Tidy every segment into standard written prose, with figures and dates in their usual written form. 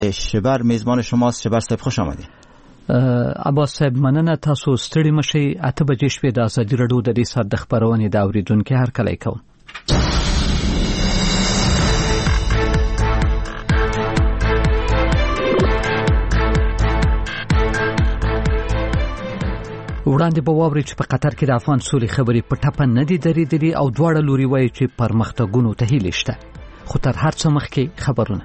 شبر میزبان شماست. شبر صاحب خوش آمدید. عباس صاحب مننه، تاسو ستړي مشي. 8 بجې شپې د ازادي راډیو د دې ساعت د خبرونې د اوریدونکو هر کله کوم. وړاندې به واوري چې په قطر کې د افغان سولې خبرې په ټپه نه دي درېدلې او دواړه لوري وایي چې پرمختګونو ته هیله شته. خو تر هر څه مخکې خبرونه.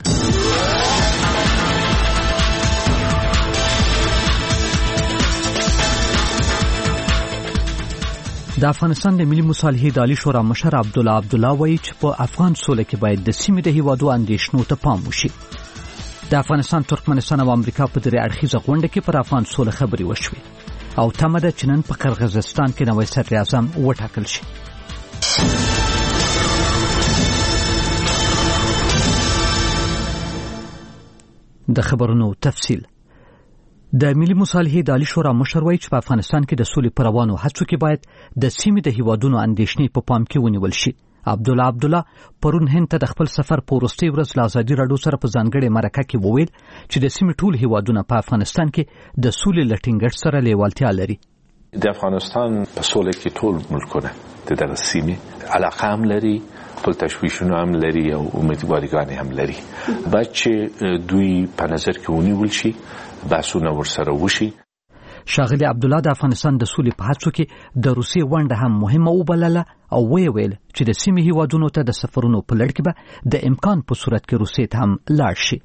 د افغانستان د ملي مصالحې د عالی شورا مشر عبدالله وایي چې په افغان سوله کې باید د سیمې د هیوادو اندېښنو ته پام وشي. د افغانستان، ترکمنستان او امریکا په درې اړخیزه غونډه کې پر افغان سوله خبرې وشوې او تمه ده چې نن په قرغیزستان کې نوی صدر اعظم وټاکل شي. د خبرونو تفصیل. د ملي مصالحې د عالی شورا مشر وایي چې په افغانستان کې د سولې پر روانو هڅو کې باید د سیمې د هیوادونو اندېښنې په پام کې ونیول شي. عبدالله پرون هند ته د خپل سفر په وروستۍ ورځ له ازادي راډیو سره په ځانګړې مرکه کې وویل چې د سیمې ټول هیوادونه په افغانستان کې د سولې له ټینګښت سره لیوالتیا لري. د افغانستان په سولې کې ټول ملکونه د دغه سیمې علاقه هم لري، خپل تشویشونه هم لري او امیدواریګانې هم لري. باید چې دوی په نظر کې ونیول شي، بحثونه ورسره وشي. ښاغلي عبدالله د افغانستان د سولې په هڅو کې د روسیې ونډه هم مهمه وبلله او ویل چې د سیمې هیوادونو ته د سفرونو په لړ کې به د امکان په صورت کې روسیې ته هم لاړ شي.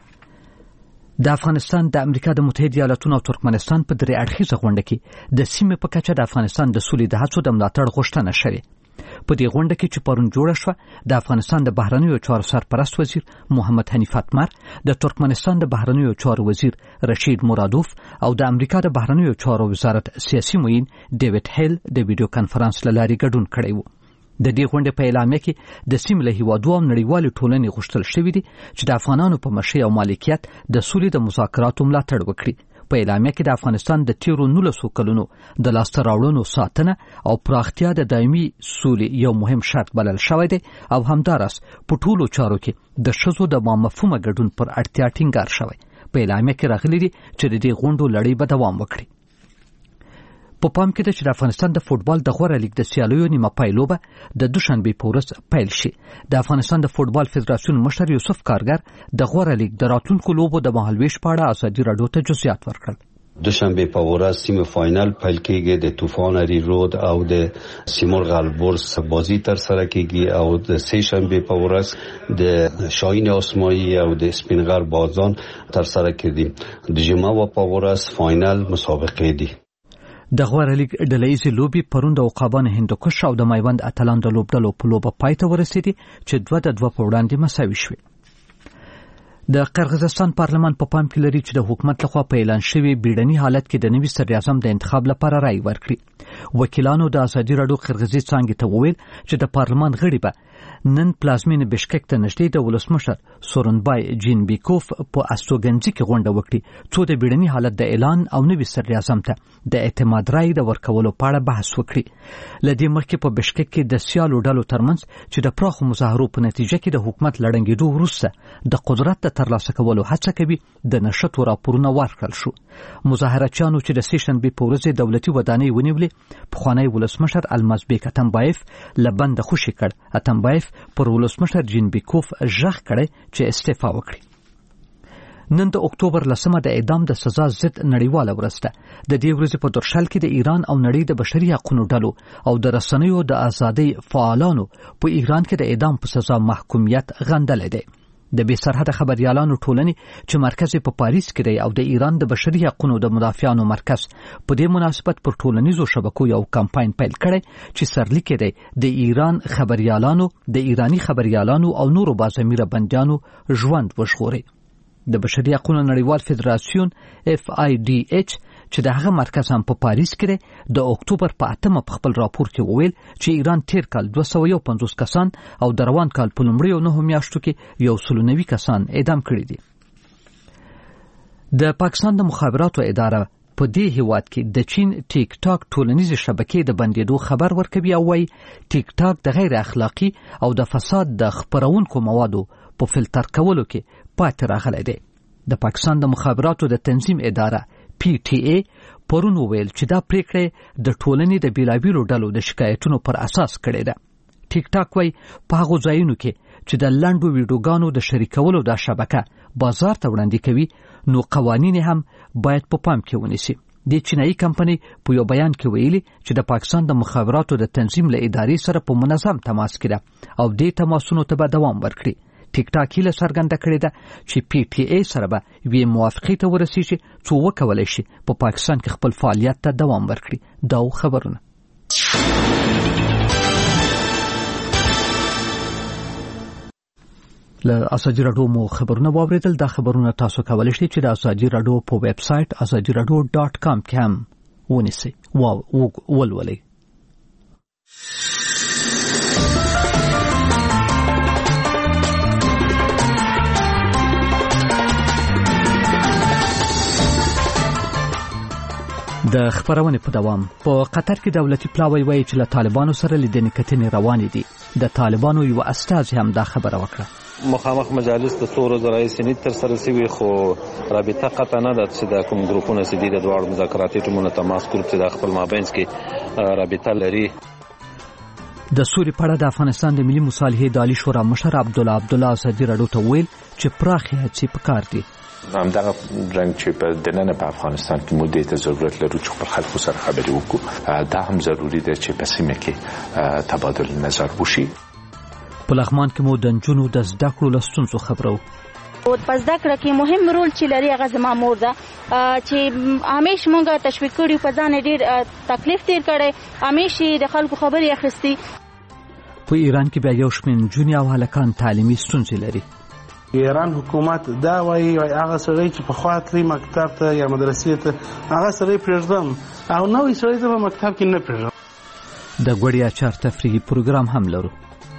د افغانستان، د امریکا د متحده ایالاتونو او ترکمنستان په درې اړخیزه غونډه کې د سیمې په کچه د افغانستان د سولې د هڅو د ملاتړ غوښتنه شوې. په دې غونډه کې چې پرون جوړه شوه، د افغانستان د بهرنیو چارو سرپرست وزیر محمد حنیف اتمر، د ترکمنستان د بهرنیو چارو وزیر رشید مرادوف او د امریکا د بهرنیو چارو وزارت سیاسي معین ډیوډ هیل د ویډیو کانفرنس له لارې ګډون کړی و. د دې غونډې په اعلامیه کې د سیمې له هیوادو او نړیوالې ټولنې غوښتل شوي دي چې د افغانانو په مشرۍ او مالکیت د سولې د مذاکراتو ملاتړ وکړي. په اعلامیه کې د افغانستان د تیرو 19 کلونو د لاسته راوړنو ساتنه او پراختیا د دایمي سولې یو مهم شرط بلل شوی دی او همداراز په ټولو چارو کې د ښځو د مامفهومه ګډون پر اړتیا ټینګار شوی. په اعلامیه کې راغلي دي چې د دې غونډو لړۍ به دوام وکړي. په پام کې ده چې د افغانستان د فوټبال د غوره لیګ د سیالیو نیمه پایلوبه د دوشنبې په ورځ پیل شي. د افغانستان د فوټبال فدراسیون مشر یوسف کارګر د غوره لیګ د راتلونکو لوبو د مهالویش په اړه ازادي راډیو ته جزئیات ورکړل. دوشنبه په ورځ سیمه فاینل پیل کېږي. د طوفان ری رود او د سیمرغ البرز بازی تر سره کېږي او د سه شنبه په ورځ د شاهین اسماعیلی او د سپینغر بازان تر سره کېږي. د جمعه په ورځ فاینل مسابقه دي. د غوره لیګ ډلهییزې لوبې پرون د عقابانو هندوکش او د میوند اتلان د لوبډلو په لوبه پای ته ورسېدې چې 2-2 په وړاندې مساوي شوې. د قرغیزستان پارلمان په پام کې لري چې د حکومت لخوا په اعلان شوی بیړني حالت کې د نوي صدر اعظم د انتخاب لپاره رائے ورکړي. وکیلانو د ازادي راډیو قرغیزي څانګې ته وویل چې د پارلمان غړي به نن پلازمینه بشکک ته نږدې د ولسمشر سورنبای جینبیکوف په استوګنځي کې غونډه وکړي څو د بیړني حالت د اعلان او نوي صدر اعظم ته د اعتماد رائے د ورکولو په اړه بحث وکړي. لدې مخکې په بشکک کې د سیالو ډلو ترمنځ چې د پراخو مظاهرو په نتیجه کې د حکومت لړنګېدو وروسته د قدرت د ترلاسه کولو هڅه کوي د نشټو راپورونه ورکړل شو. مظاهرچیانو چې د سه شنبې په ورځ دولتي ودانۍ ونیولې، پخوانی ولسمشر المازبیک اتمبایف لبند خوشي کړ. اتمبایف پر ولسمشر جینبیکوف ژغ کړی چې استعفا وکړي. نن د اکتوبر 10 د اعدام د سزا ضد نړیواله ورځ ده. د دې ورځې په درشل کې د ایران او نړۍ د بشري حقوقو ډلو او د رسنیو د ازادۍ فعالانو په ایران کې د اعدام په سزا محکومیت غندلې ده. د بې سرحده خبريالانو ټولنې چې مرکز په پاریس کې دی او د ایران د بشري حقوقو د مدافعانو مرکز په دې مناسبت پر ټولنیزو شبکو یو کمپاین پیل کړی چې سرلیک دی د ایران خبريالانو، د ایرانی خبريالانو او نورو باضمیره بندیانو ژوند وژغوري. د بشري حقوقو نړیوال فدراسیون FIDH چې دغه مرکز هم په پاریس کې دی د اکتوبر په 8 په خپل راپور کې وویل چې ایران تیر کال 251 کسان او د روان کال په لومړیو 9 میاشتو کې 190 کسان اعدام کړي دي. د پاکستان د مخابراتو اداره په دې هیواد کې د چین ټیک ټاک ټولنیزې شبکې د بندېدو خبر ورکوي او وايي ټیک ټاک د غیر اخلاقی او د فساد د خپرونکو موادو په فلټر کولو کې پاتې راغلی دی. د پاکستان د مخابراتو د تنظیم اداره PTA پرون وویل چې دا پریکړه د ټولنې د بیلابیلو ډلو د شکایتونو پر اساس کړې ده. ټیک ټاک وایي په هغو ځایونو کې چې د لنډو ویډیوګانو د شریکولو دا شبکه بازار ته وړاندې کوي نو قوانین هم باید په پام کې ونیسي. د چینایي کمپنۍ په یو بیان کې ویلي چې د پاکستان د مخابراتو د تنظیم له ادارې سره په منظم تماس کې ده او دې تماسونو ته به دوام ورکړي. ټیک ټاک هیله څرګنده کړې ده چې PTA سره به یوې موافقې ته ورسیږي څو وکولی شي په پاکستان کې خپل فعالیت ته دوام ورکړي. دا خبرونه له ازادي راډیو مو خبرونه واوریدل. دا خبرونه تاسو کولی شئ چې د ازادي راډیو په ویب سټ azadiradio.com کې هم ونیسئ او ولولئ. د خبرونې په دوام په قطر کې دولتي پلاوی وایي چې له طالبانو سره لیدنې کتنې روانې دي. د طالبانو یو استازي هم دا خبره وکړه. مخامخ مجالس د څو ورځو راهیسې نه تر سره شوي خو رابطه قطع نه ده چې د کوم ګروپونه چې دي د دواړو مذاکراتي ټیمونو تماس ګروپ چې د خپل مابینځ کې رابطه لري. د سوري په اړه د افغانستان د ملي مصالحې د عالی شورا مشر عبدالله ازادي راډیو ته ویل چې پراخې هڅې پکار دي. همدغه رنګ چې په دننه په افغانستان کې مودې ته ضرورت لرو چې خپل خلکو سره خبرې وکړو. دا هم ضروری ده چې په سیمه کې تبادل نظر وشي. په لغمان کې مو د نجونو د زده کړو له ستونزو خبرو. په زده کړه کې مهم رول چې لري هغه زما مور ده چې همیش مونږه تشویق کړي په ځان ډېر تکلیف تیر کړي همیش د خلکو خبرې اخیستي. په ایران کې بیا یو شمېر نجونې او هلکان تعلیمي ستونزې لري. ایران حکومت دا وایي هغه سړی چې په خوا تلي مکتب ته یا مدرسې ته هغه سړی پرېږدم او نوی سړی ته په مکتب کې نه پرېږدم. د غوړي اچار تفریحي پروګرام هم لرو.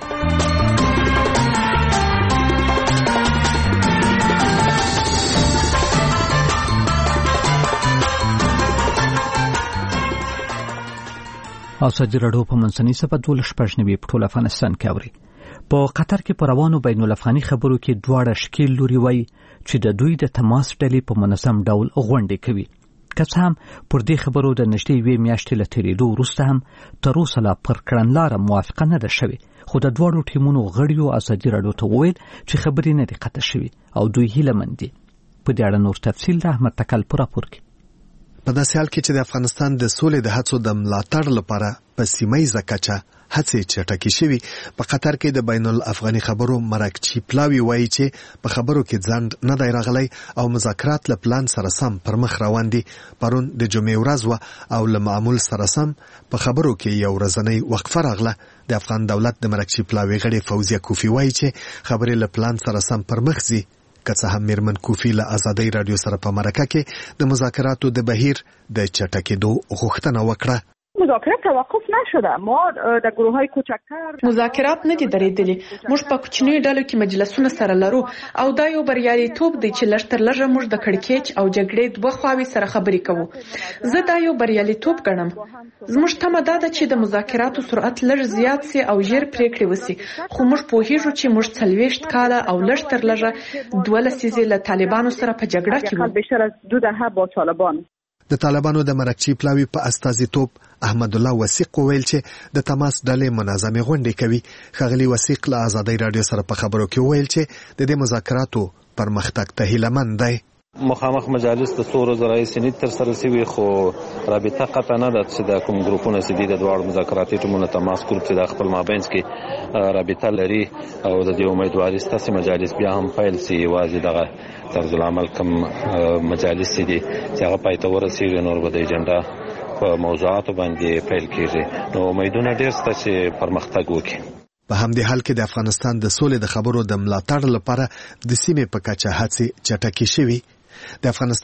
ازادي راډیو په منځنۍ صفحه 12 په ټول افغانستان کې اوري. په قطر کې پر روانو بین الافغاني خبرو کې دواړه شکیل لوري وایي چې د دوی د تماس ډلې په منظم ډول غونډې کوي. که څه هم پر دې خبرو د نږدې یوې میاشتې له تېرېدو وروسته هم تر اوسه لا پر کړنلاره موافقه نه ده شوې، خو د دواړو ټیمونو غړیو ازادي راډیو ته وویل چې خبرې نه دي قطع شوې او دوی هیله مند دي. په دې اړه نور تفصیل د احمد تکل په راپور کې. په داسې حال کې چې د افغانستان د سولې د هڅو د ملاتړ لپاره په سیمه‌ییزه کچه هڅې چټکې شوي، په قطر کې د بین الافغاني خبرو مرکچی پلاوی وایي چې په خبرو کې ځنډ نه دی راغلی او مذاکرات له پلان سره سم پر مخ روان دي. پرون د جمعې ورځ وه او له معمول سره سم په خبرو کې یو ورځنۍ وقفه راغله. د افغان دولت د مرکچی پلاوی غړي فوزیه کوفی وایي چې خبرې له پلان سره سم پر مخ ځي. که څه هم میرمن کوفی له ازادۍ راډیو سره په مرکه کې د مذاکراتو د بهیر د چټکېدو غوښتنه وکړه. مذاکرات توقف نشده. ما در گروه‌های کوچکتر مذاکرات نه دي درېدلي. موږ په کوچنیو ډلو کې مجلسونه سره لرو او دا یو بریالیتوب دی چې لږ تر لږه موږ د کړکېچ او جګړې دوه خواوې سره خبرې کوو. زه دا یو بریالیتوب ګڼم. زموږ تمه دا ده چې د مذاکراتو سرعت لږ زیات سي او ژر پریکړې وسي، خو موږ پوهیږو چې موږ 40 کاله او لږ تر لږه 12 لسیزې له طالبانو سره په جګړه کې وو. بیشتر از 2 دهه با طالبان. د طالبانو د مرکچی پلاوی په استازیتوب احمد الله وثیق ویل چې د تماس ډلې منظمې غونډې کوي. ښاغلي وثیق له ازادۍ راډیو سره په خبرو کې ویل چې د دې مذاکراتو پرمختګ ته هیله مند دی. مخامخ مجالس د څو ورځو راهیسې نه تر سره شوي خو رابطه قطع نه ده چې د کوم ګروپونه چې دي د دواړو مذاکراتي ټیمونو تماس ګروپ چې د خپل مابینځ کې رابطه لري او د دې امیدواري ستاسې مجالس بیا هم پیل سي. یوازې دغه طرز العمل کوم مجالس دي چې هغه پای ته ورسېږي نور به د ایجنډا په موضوعاتو باندې پیل کېږي. نو امیدونه ډېر شته چې پرمختګ وکړي. په همدې حال کې د افغانستان د سولې د خبرو د ملاتړ لپاره د سیمې په کچه هڅې چټکې شوي. د افغانستان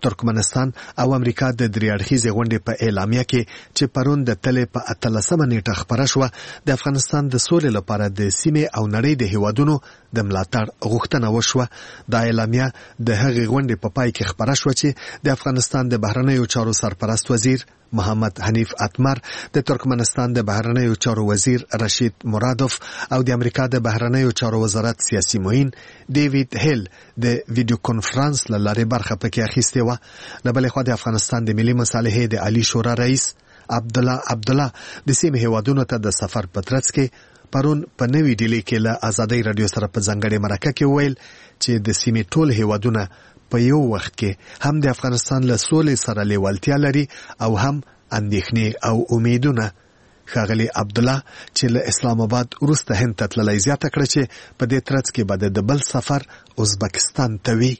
ترکمنستان او امریکا د درې اړخیزې غونډې په اعلامیه کې چې پرون د تلې په 18 نیټه خبره شوه د افغانستان د سولې لپاره د سیمې او نړۍ د هیوادونو د ملاتړ غوښتنه وشوه. دا اعلامیه د هغې غونډې په پای کې خبره شوه چې د افغانستان د بهرنیو چارو سرپرست وزیر محمد حنیف اتمر، د ترکمنستان د بهرنیو چارو وزیر رشید مرادوف او د امریکا د بهرنیو چارو وزارت سیاسي معین ډیوید هیل د ویډیو کانفرنس له لارې برخه پکې اخیستې وه. له بلې خوا د افغانستان د ملي مصالحې د عالی شورا رئیس عبدالله د سیمې هیوادونو ته د سفر په ترڅ کې پرون په نوې ډیلي کې له ازادۍ راډیو سره په ځانګړې مرکه کې وویل چې د سیمې ټول هیوادونه په یو وخت کې هم د افغانستان له سولې سره لیوالتیا لري او هم اندېښنې او امیدونه. ښاغلي عبدالله چې له اسلام آباد وروسته هند ته تللی زیاته کړه چې په دې ترڅ کې به د بل سفر ازبکستان ته وي.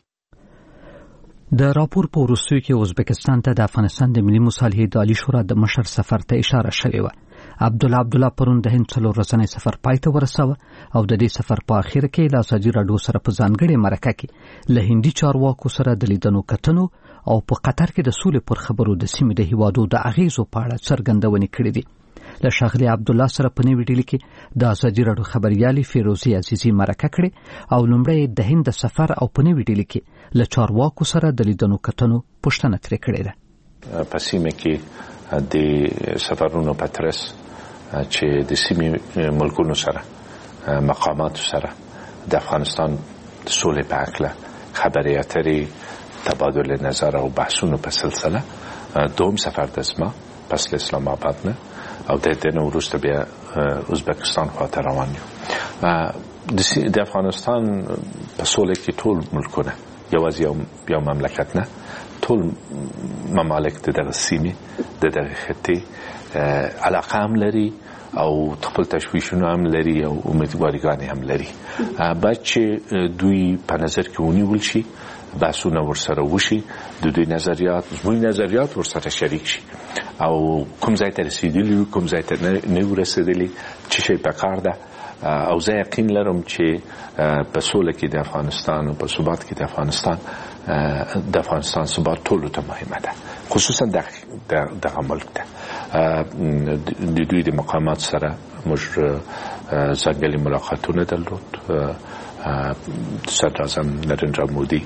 د راپور په وروستیو کې ازبکستان ته د افغانستان د ملي مصالحې د عالی شورا د مشر سفر ته اشاره شوې وه. عبدالله پرون د هند 4 ورځنی سفر پای ته ورساوه او د دې سفر په اخر کې له ازادي راډیو سره په ځانګړې مرکه کې له هندي چارواکو سره د لیدنو کتنو او په قطر کې د سولې پر خبرو د سیمې د هیوادو د اغیزو په اړه څرګندونې کړې دي. له ښاغلي عبدالله سره په نوې ډیلي کې د ازادي راډیو خبريالې فیروزي عزیزي مرکه کړې او لومړی د هند سفر او په نوې ډیلي کې له چارواکو سره د لیدنو کتنو پوښتنه ترې کړې ده. په سیمه کې د سفرونو په ترڅ چې د سیمې ملکونو سره مقاماتو سره د افغانستان د سولې په اړه خبرې اترې تبادل نظر او بحثونو په سلسله دوم سفر د اسما پس له اسلام آباد نه او د دې نو وروسته بیا ازبکستان خواته روان یو. د افغانستان په سولې کې ټول ملکونه یوازې یو مملکت نه ټول ممالک د دغه سیمې د دغه خطې علاقه هم لري او خپل تشویشونه هم لري او امیدواریګانې هم لري. باید چې دوی په نظر کې ونیول شي، بحثونه ورسره وشي، د دوی نظریات ورسره شریک شي او کوم ځای ته رسیدلی کوم ځای ته نه ورسېدلی چې شي په کار ده. او زه یقین لرم چې په سوله کې د افغانستان او په ثبات کې د افغانستان ثبات ټولو ته مهمه ده، خصوصا دغه ملک ته. د دوی د مقامات سره موږ ځانګړي ملاقاتونه درلود. صدر اعظم نریندرا مودي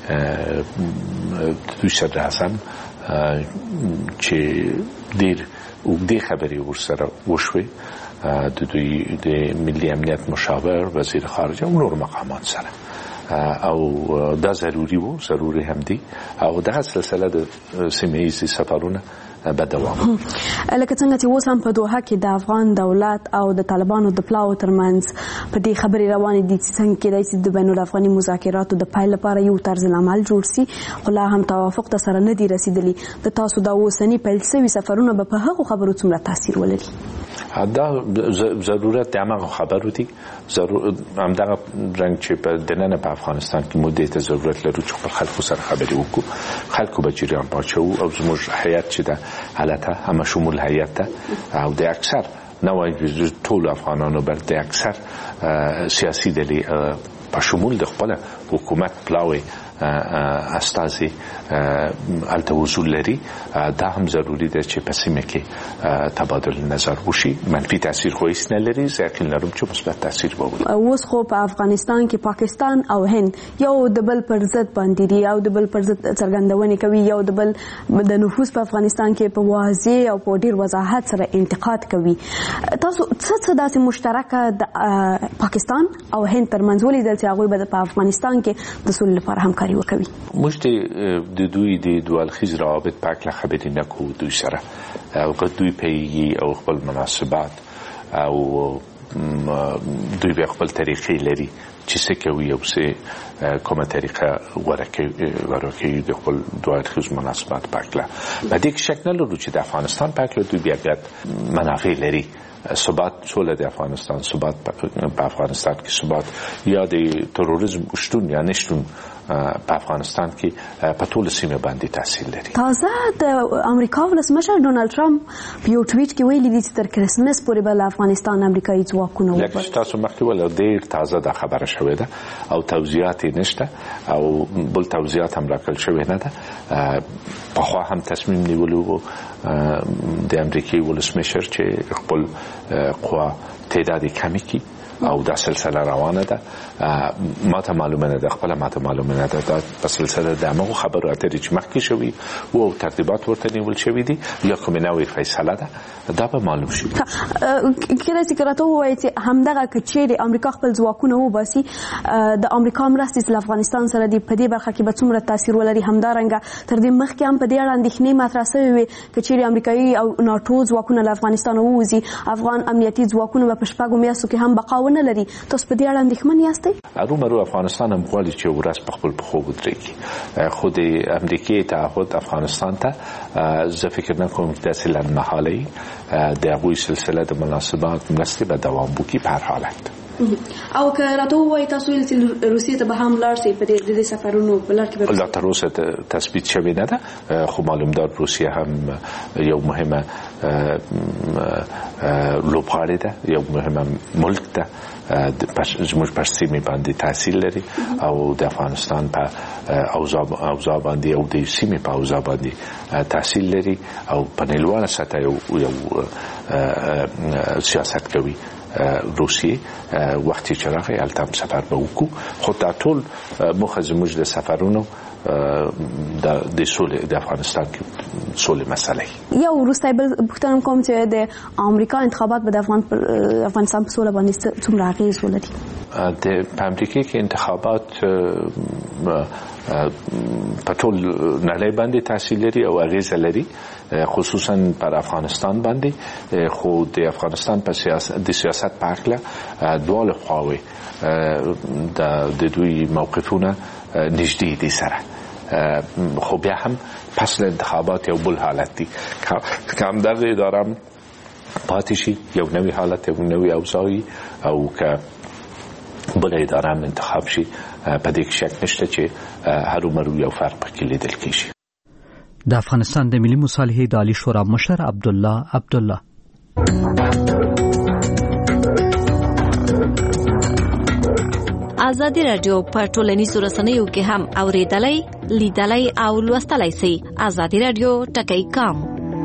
دوی صدر اعظم چې ډېر اوږدې خبرې ورسره وشوې د دوی د ملي امنیت مشاور، وزیر خارجه او نور مقامات سره او دا ضروري هم دي او دغه سلسله د سیمه ییزې سفرونه به دوام. لکه څنګه چې اوس هم په دوحه کې د افغان دولت او د طالبانو د پلاو ترمنځ په دې خبرې روانې دي چې څنګه کېدای شي د بین الافغاني مذاکراتو د پیل لپاره یو طرز العمل جوړ شي، خو لا هم توافق ته سره نه دي رسیدلي. د تاسو د اوسني پیل شوي سفرونه به په هغو خبرو څومره تاثیر ولري؟ دا ضرورت د هغه خبرو دي، همدغه رنګ چې په دننه په افغانستان کې مو دې ته ضرورت لرو چې خپل خلکو سره خبرې وکړو، خلکو به جریان واچوو او زموږ هیئت چې ده حالته همه شمول هیئت ده او د اکثر نه وایي ټول افغانانو بل د اکثر سیاسي ډلې په شمول د خپل حکومت پلاوی استازي الته وصول لري. دا هم ضروری ده چې په سیمه کې تبادل نظر وشي. منفي تاثیر خو هیڅ نه لري، ځکه لرم چې مثبت تاثیر وکړي. اوس خو په افغانستان کې پاکستان او هند یو د بل پر ضد باندې دي او د بل پر ضد څرګندونې کوي، یو د بل د نفوذ په افغانستان کې په واضح او په ډیر وضاحت سره انتقاد کوي. تاسو څه داسې مشترکه د پاکستان او هند ترمنځ ولیدل چې هغوی به په افغانستان کې د سولې لپاره همکاري وکوي؟ موږ د دوی د دوالخیز روابط په اړه خبرې نه کوو دوی سره او که دوی پیږي او خپل مناسبات او دوی به خپل طریقې لري چې څه کوي او څه کومه طریقه غوره کوي د خپل دوالخیز مناسبات په اړه. په دې کې شک نه لرو چې د افغانستان په اړه دوی بیا منافع لري. ثبات سوله د افغانستان، ثبات په افغانستان کې ثبات یا د تروریزم شتون یا نشتون په افغانستان کې په ټول سیمه باندې تاثیر لري. تازه د امریکا ولسمشر ډونالد ټرمپ په یو ټویټ کې ویلي دي چې تر کرسمس پورې به له افغانستان امریکایي ځواکونه وباسي. لکه تاسو مخکې ویل ډېر تازه دا خبره شوې ده او توضیحات نشته او بل توضیحات هم راکړل شوې نه ده. پخوا هم تصمیم نیولو د امریکایي ولسمشر چې خپل قوا تعداد کمی کی او دا سلسله روانه ده. ماته معلومه نه ده، خپل ماته معلومه نه ده دا په سلسله د هغو خبرو اترې چې مخکې شوي او ترتیبات ورته نیول شوي دي یا کومه نوې فیصله ده دا به معلوم شي. کله چې راته ووایي چې همدغه کچېرې امریکا خپل ځواکونه وباسي د امریکا مرستې له افغانستان سره دی په دې برخه کې به څومره تاثیر ولري. همدارنګه تر دې مخکې هم په دې اړه اندېښنې مطرح شوې وې کچېرې امریکایي او ناټو ځواکونه له افغانستان ووځي افغان امنیتي ځواکونه به په شپږو میاشتو کې هم بقا ونه لري. تاسو په دې اړه اندېښمن یاستئ؟ ارومرو افغانستان هم غواړي چې ورځ په خپل پښو ودرېږي. خو د امریکای تعهد افغانستان ته زه فکر نه کوم چې داسې لنډمهالی د هغوی سلسله د مناسبات مرستې به دوام وکړي په هر حالت. او که راته ووایي تاسو ویل چې روسیې ته به هم لاړ شئ په دې سفرونو په لار کې به لا تر اوسه تثبیت شوې نه ده خو معلومدار روسیه هم یو مهمه لوبغاړې ده، یو مهمه ملک ده، زموږ پر سیمې باندې تاثیر لري او د افغانستان په اوضاع باندې او د سیمې په اوضاع باندې تاثیر لري او په نړیواله سطح یو سیاست کوي. روسیې وختي چې راغی هلته هم سفر به وکړو خو دا ټول موخه زموږ د سفرونو د سولې د افغانستان کې سولې مسله یا وروسته بل پوښتنه کوم چې د امریکا انتخابات به د افغانستان په سوله باندې څومره اغیز ولري؟ د امریکا کې انتخابات په ټول نړۍ باندې تاثیر لري او اغیز لري خصوصا پر افغانستان باندې. خو د افغانستان په سیاست په اړه دواړه خواوې د دوی موقفونه نږدې دي سره. خو بیا هم پس له انتخابات یو بل حالت دی که همدغه اداره پاتې شي یو نوی حالت یو نوی اوضاعي او که بل اداره هم انتخاب شي په دې کې شک نشته چې هرومرو یو فرق پکې لیدل کېږي. د افغانستان د ملي مصالحې د عالی شورا مشر عبدالله ازادي رادیو په ټولنیزو رسنیو کې هم اوریدلای لیدلای او لوستلای شئ. ازادي رادیو ټکی کام.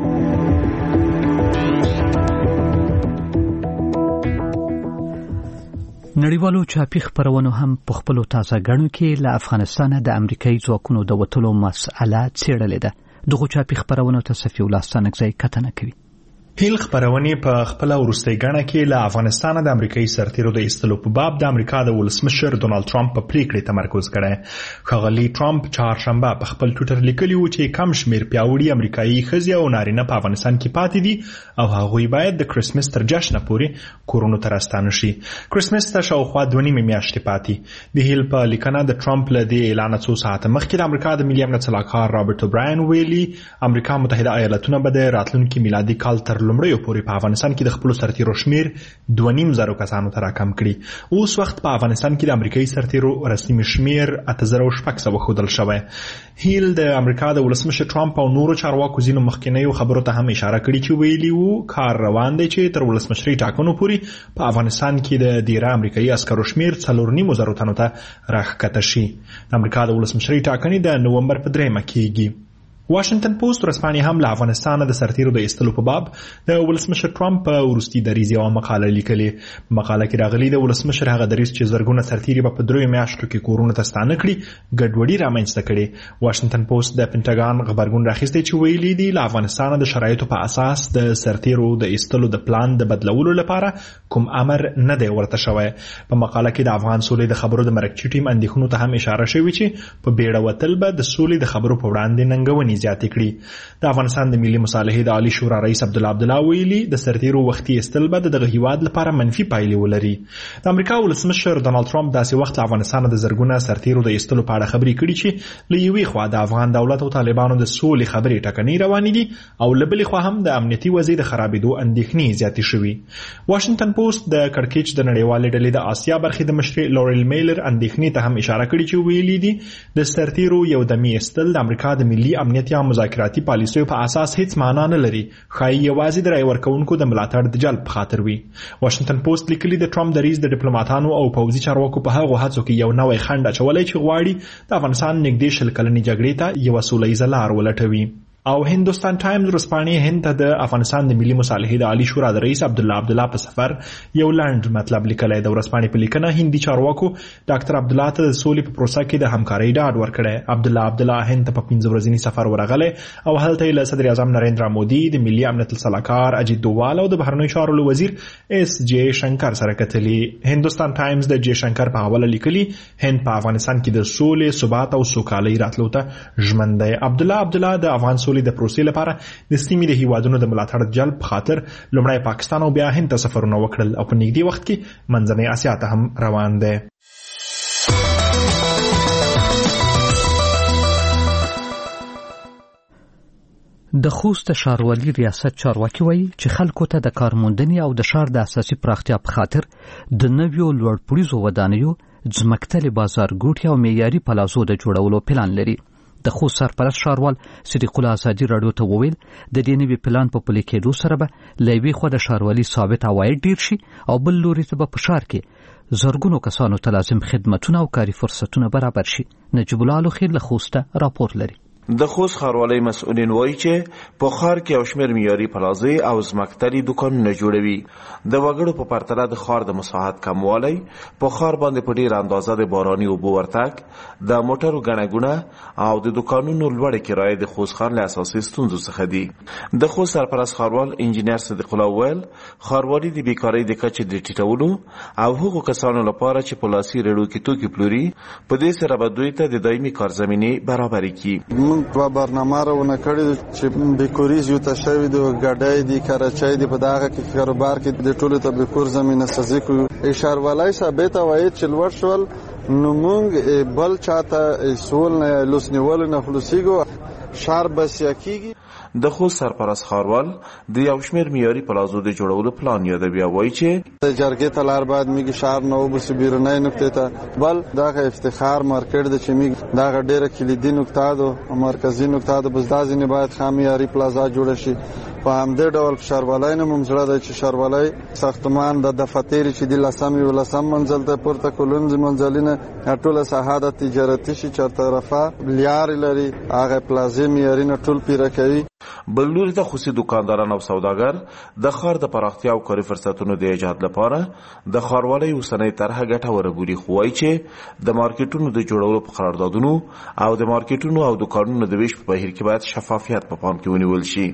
نړیوالو چاپی خبرونو هم په خپلو تازه غړو کې له افغانستانه د امریکایي ځواکونو د وټلو مسأله څېړلې ده. دغه چاپی خبرونو ته صفي الله ستانکزی کتنه کوي. هیل خبرونې په خپل ورستۍ غاڼه کې له افغانستان د امریکایي سرتیرو د ایستلو په باب د امریکا د ولسمشر ډونالد ټرمپ په پریکړې تمرکز کړی. ښاغلي ټرمپ چهارشنبه په خپل ټویټر لیکلی و چې کم شمیر پیاوړي امریکایي ښځې او نارینه په افغانستان کې پاتې دي او هغوی باید د کرسمس تر جشن پورې کورونو ته راستانه شي. کرسمس ته شاوخوا 2.5 میاشتې پاتې. د هیل په لیکنه د ټرمپ له دې اعلان څو ساعته مخکې د امریکا د ملي امنیت سلاکار رابرټ اوبراین ویلي امریکا متحده ایالتونه به د راتلونکي میلادي کال تر لومړیو پورې په افغانستان کې د خپل سرتیرو شمیر 2.5 کسانو ته راکم کړي. اوس وخت په افغانستان کې د امریکایي سرتیرو رسمي شمیر 8600 ښودل شوی. هیل د امریکا د ولسمشر ټرمپ او نورو چارواکو ځینو مخکینیو خبرو ته هم اشاره کړې چې ویلي وو کار روان دی چې تر ولسمشرۍ ټاکنو پورې په افغانستان کې د ډیره امریکایي عسکرو شمیر 4.5 تنو ته راښکته شي. د امریکا د ولسمشرۍ ټاکنې د نومبر په 3 کېږي. واشنگټن پوسټ ورځپاڼې هم له افغانستان د سرتیرو د ایستلو په باب د ولسمشر ټرمپ په وروستي دریځ یوه مقاله لیکلې. په مقاله کې راغلي د ولسمشر هغه دریځ چې زرګونه سرتیري به په 3 میاشتو کې کورونو ته ستانه کړي ګډوډي رامنځته کړي. واشنگټن پوسټ د پینټاګان غبرګون راخیستی چې ویلي دي له افغانستان د شرایطو په اساس د سرتیرو د ایستلو د پلان د بدلولو لپاره کوم امر نه دی ورته شوی. په مقاله کې د افغان سولې د خبرو د مرکچي ټیم اندېښنو ته هم اشاره شوې چې په بیړه وتل به د سولې د خبرو په وړاندې ننګونې زیاتې کړي. د افغانستان د ملي مصالحې د عالی شورا رئیس عبدالله عبدالله ویلي د سرتیرو وختي ایستل به د دغه هیواد لپاره منفي پایلې ولري. د امریکا ولسمشر ډونالد ټرمپ داسې وخت له افغانستان د زرګونه سرتیرو د ایستلو په اړه خبرې کړي چې له یوې خوا د افغان دولت او طالبانو د سولې خبرې ټکنۍ روانې دي او له بلې خوا هم د امنیتي وضعیت د خرابېدو اندېښنې زیاتې شوي. واشنگټن پوسټ د کړکېچ د نړیوالې ډلې د آسیا برخې د مشرې لورل میلر اندېښنې ته هم اشاره کړې چې ویلي دي د سرتیرو یو دمي ایستل د امریکا د ملي امنیت یا مذاکراتي پالیسیو په اساس هیڅ معنا نه لري، ښایي یوازې د رای ورکوونکو د ملاتړ د جلب په خاطر وي. واشنگټن پوسټ لیکلي د ټرمپ دریځ د ډیپلوماټانو او پوځي چارواکو په هغو هڅو کې یو نوی خنډ اچولی چې غواړي د افغانستان نږدې 20 کلنې جګړې ته یوه سوله لار ولټوي. او هندوستان ټایمز ورځپاڼې هند ته د افغانستان د ملي مصالحې د عالی شورا د رئیس عبدالله عبدالله په سفر یو لنډ مطلب لیکلی. د ورځپاڼې په لیکنه هندي چارواکو ډاکټر عبدالله ته د سولې په پروسه کې د همکارۍ ډاډ ورکړی. عبدالله عبدالله هند ته په 15 ورځني سفر ورغلی او هلته یې له صدر اعظم نریندرا مودي، د ملي امنیت الصلاحکار اجیت دووال او د بهرنیو چارو له وزیر اس جے شنکر سره کتلي. هندوستان ټایمز د جے شنکر په حواله لیکلي هند په افغانستان کې د سولې، ثبات او سوکالۍ راتلو ته ژمن دی. عبدالله عبدالله د افغان سولې د پروسې لپاره د سیمې د هیوادونو د ملاتړ جلب خاطر لومړی پاکستان او بیا هند ته سفرونه وکړل او په نږدې وخت کې منځنۍ اسیا ته هم روان دی. د خوست ښاروالي ریاست چارواکي وایي چې خلکو ته د کارموندنې او د ښار د اساسي پراختیا په خاطر د نویو لوړپوړیزو ودانیو، ځمکتلې بازارګوټي او معیاري پلازو د جوړولو پلان لري. د خوست سرپرست ښاروال صدیق الله ازادي راډیو ته وویل د دې نوي پلان په پلي کېدو سره به له یوې خوا د ښاروالي ثابت عواید ډیر شي او بل لوري ته به په ښار کې زرګونو کسانو ته لازم خدمتونه او کاري فرصتونه برابر شي. نجیب الله الخیر له خوسته راپور لري. د خوست ښاروالۍ مسؤلین وایي چې په ښار کې یو شمېر معیاري پلازې او ځمکتلي دوکانونه جوړوي. د وګړو په پرتله د ښار د مساحت کموالی په ښار باندې په ډېره اندازه د باراني اوبو ورتګ، د موټرو ګڼه ګوڼه او د دوکانونو لوړې کرایې د خوست ښار له اساسي ستونزو څخه دي. د خوست سرپرست ښاروال انجینر صدیق الله وویل ښاروالي د بیکارۍ د کچې د ټیټولو او هغو کسانو لپاره چې په لاسي رېړو کې توکي پلوري په دې سره به دوی ته د دایمي کار زمینې برابرې کړي. موږ برنامه راونه کړې چې بیکوري زیاته شوې د ګاډۍ د کراچۍ د په دغه کې کاروبار کې د ټولو ته بیکور زمینه سازي کوي. ښاروالۍ ثابت عواید چې لوړ شول نو موږ بل چاته سوال نه لوسنیول نه خلاصيږو شهر بسیا کیږي. د خوست سرپرست ښاروال د یو شمېر معیاري پلازو د جوړولو پلان یادوي. وایي چې د جرګې ته لار باید میږي شهر نه وبسي بیرونی نقطې ته بل دغه افتخار مارکیټ د چې میږي دغه ډېره کلیدي نقطه ده مرکزي نقطه ده بس دا ځینې باید ښه معیاري پلازا جوړه شي. په همدې ډول ښاروالۍ نه ممزړه ده چې ښاروالۍ ساختمان د دفترې چې د لسم منزل ته پورته کلونځ منزلونه ټوله ساحه د تجارتي شي چرطرفه لیارې لري هغه پلازې معیاري نه ټول پیره کوي. بل لوري ته خصوصي دکانداران او سوداګر د ښار د پراختیا او کاري فرصتونو د ایجاد لپاره د ښاروالۍ اوسنۍ طرحه ګټوره بولي. خو وایي چې د مارکیټونو د جوړولو په قراردادونو او د مارکیټونو او دکانونو د ویش په بهیر کې باید شفافیت په پام کې ونیول شي.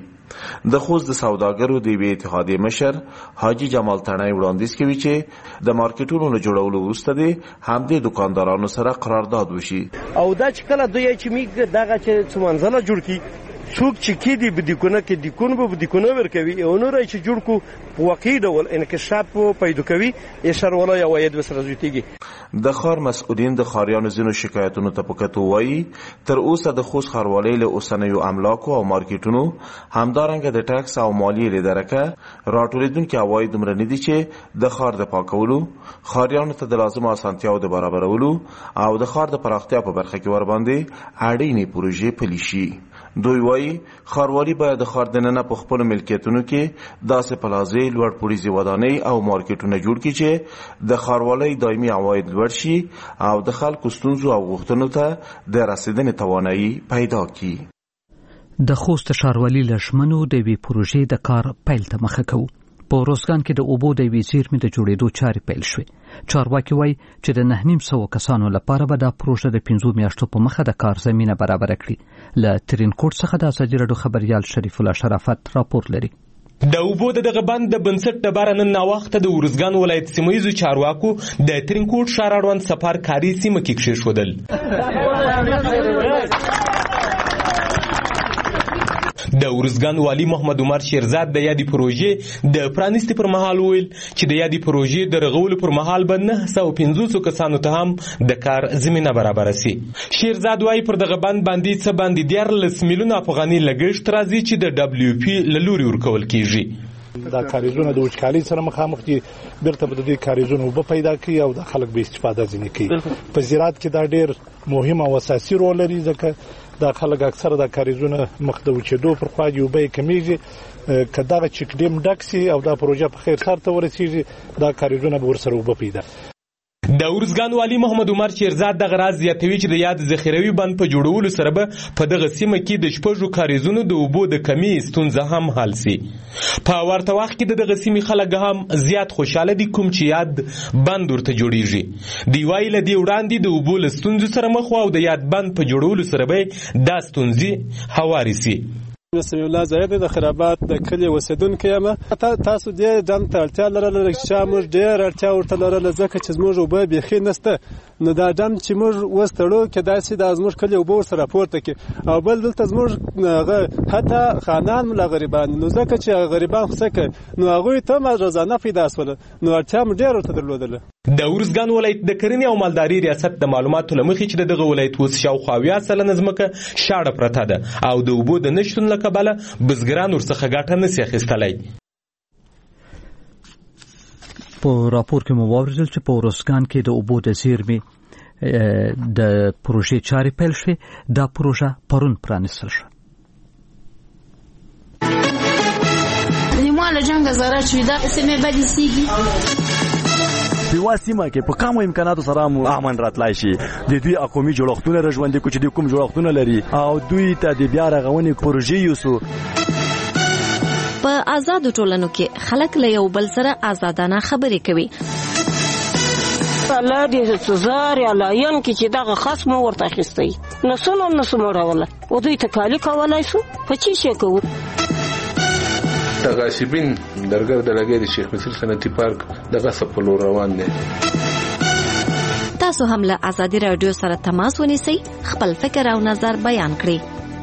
د خوست د سوداګرو د یوې اتحادیې مشر حاجي جمال تڼۍ وړاندیز کوي چې د مارکیټونو له جوړولو وروسته د همدې دکاندارانو سره قرارداد وشي او دا چې کله دوی چې میګ دغه چې څمنځله جوړ کی څوک چې کې دی بدیکونه کې دیکونه به بدیکونه ورکوي او نور چې جوړ کو په واقعي ډول انکشاف پیدا کوي اشارولای عواید وسره زیاتیږي. د ښار مسؤلین د ښاریانو ځینو شکایتونو ته په کتو وایي تر اوسه د خوست ښاروالۍ له اوسنیو املاکو او مارکیټونو همدارنګه د ټکس او مالیې له درکه راټولیدونکي عواید دومره نه دي چې د ښار د پاکولو، ښاریانو ته د لازمو اسانتیاو د برابرولو او د ښار د پراختیا په برخه کې ورباندې اړینې پروژې پلي شي. دوی وایي ښاروالي باید د ښار دننه په خپلو ملکیتونو کې داسې پلازې، لوړپوړیزې ودانۍ او مارکیټونه جوړ کړي چې د ښاروالۍ دایمي عواید لوړ شي او د خلکو ستونزو او غوښتنو ته د رسیدنې توانایي پیدا کړي. د خوست ښاروالي له ژمنو د یوې پروژې د کار پیل ته مخه کوو. په روزګان کې د اوبو د یوې زیرمې د جوړېدو چارې پیل شوې. چارواکي وایي چې د 900 کسانو لپاره به دا پروژه د 15 میاشتو په مخه د کار زمینه برابره کړي. له ترینکوټ څخه د ازادي راډیو خبریال شریف الله شرافت راپور لري. د اوبو دغه بند د بنسټ لپاره نن ناوخته د ورزګان ولایت سیمایي چارواکو د ترینکوټ ښار اړوند سفر کاری سیمه کې کښېښودل. د ورزګان والی محمد عمر شیرزاد د یادې پروژې د پرانیستي پر مهال ویل چې د یادې پروژې د رغولو پر مهال به 950 کسانو ته هم د کار زمینه برابر شي. شیرزاد وايي پر دغه بند باندې څه باندې 14 میلیونه افغاني لګښت راځي چې د دبليو پی له لوري ورکول کیږي. دا کاریزونه د وچکالۍ سره مخامخ دي، بیرته به د دې کاریزونو اوبه پیدا کوي او د خلک به استفاده ځینې کوي. په زراعت کې دا ډېر مهم او اساسي رول لري، ځکه دا خلک اکثره د کاریزونو مخ د وچېدو پر خوا دي، اوبه یې کمیږي. که دغه چک ډیم ډک سي او دا پروژه په خیر سر ته ورسېږي، دا کاریزونه به ورسره اوبه پیدا. د ورزګان والی محمد عمر شیرزاد دغه راز زیاتوي چې د یاد ذخیروي بند په جوړولو سره به په دغه سیمه کې د شپږو کاریزونو د اوبو د کمی ستونزه هم حل شي. په ورته وخت کې د دغه سیمې خلک هم زیات خوشاله دي کوم چې یاد بند ورته جوړیږي. دی وايي له دې وړاندې د اوبو له ستونزو سره مخ او د یاد بند په جوړولو سره به دا ستونزې هواري شي. سمي الله زاید د خرابات د کلی اوسیدونکو یم. تاسو دې دم ته اړتیا لرله چې موږ ډېر اړتیا ورته لرله، ځکه چې زموږ اوبه بیخي نشته. نو دا دم چې موږ وستړو کېدای شي دا زموږ کلی اوبه ورسره راپورته کړي، او بل دلته زموږ حتی خانان ملا غریبان، نو ځکه چې غریبان خو څه کوي، نو هغوی ته هم روزانه پیدا شوله، نو اړتیا مو ډېر ورته درلودله. د ورزګان ولایت د کرنې او مالداري ریاست د معلوماتو له مخې چې دغه ولایت اوس شاوخوا 80% ځمکه شاړه پرته ده او د اوبو د نشتون له کبله بزګران ورڅخه ګټه نشي اخیستلی. په راپور کې مو واورېدل چې په ورزګان کې د اوبو د زیرمې د پروژې چارې پیل شوې. دا پروژه پرون پرانیستل شوه. لیمو له جنګ زاره چې دا سیمه بدی سیږي په واسمه کې په کومو امکاناتو سره مو امن راتلای شي. د دوی اقومي جوړښتونه رژوندې کو چې د کوم جوړښتونه لري او دوی ته د بیا رغونې پروژې یوسو. په آزاد ټولنو کې خلک له یو بل سره آزادانه خبرې کوي. الله دې سزار یا لاین کې چې دغه خاص مو ورته اخیستی نسونو نسموړوله او دوی تکالی کولای شو په چی شي کوو. غاصبین درګر د لګي د شیخ مصر صنعتي پارک دغه سپلو روان دي. تاسو هم له ازادي رادیو سره تماس ونیسئ، خپل فکر او نظر بیان کړئ.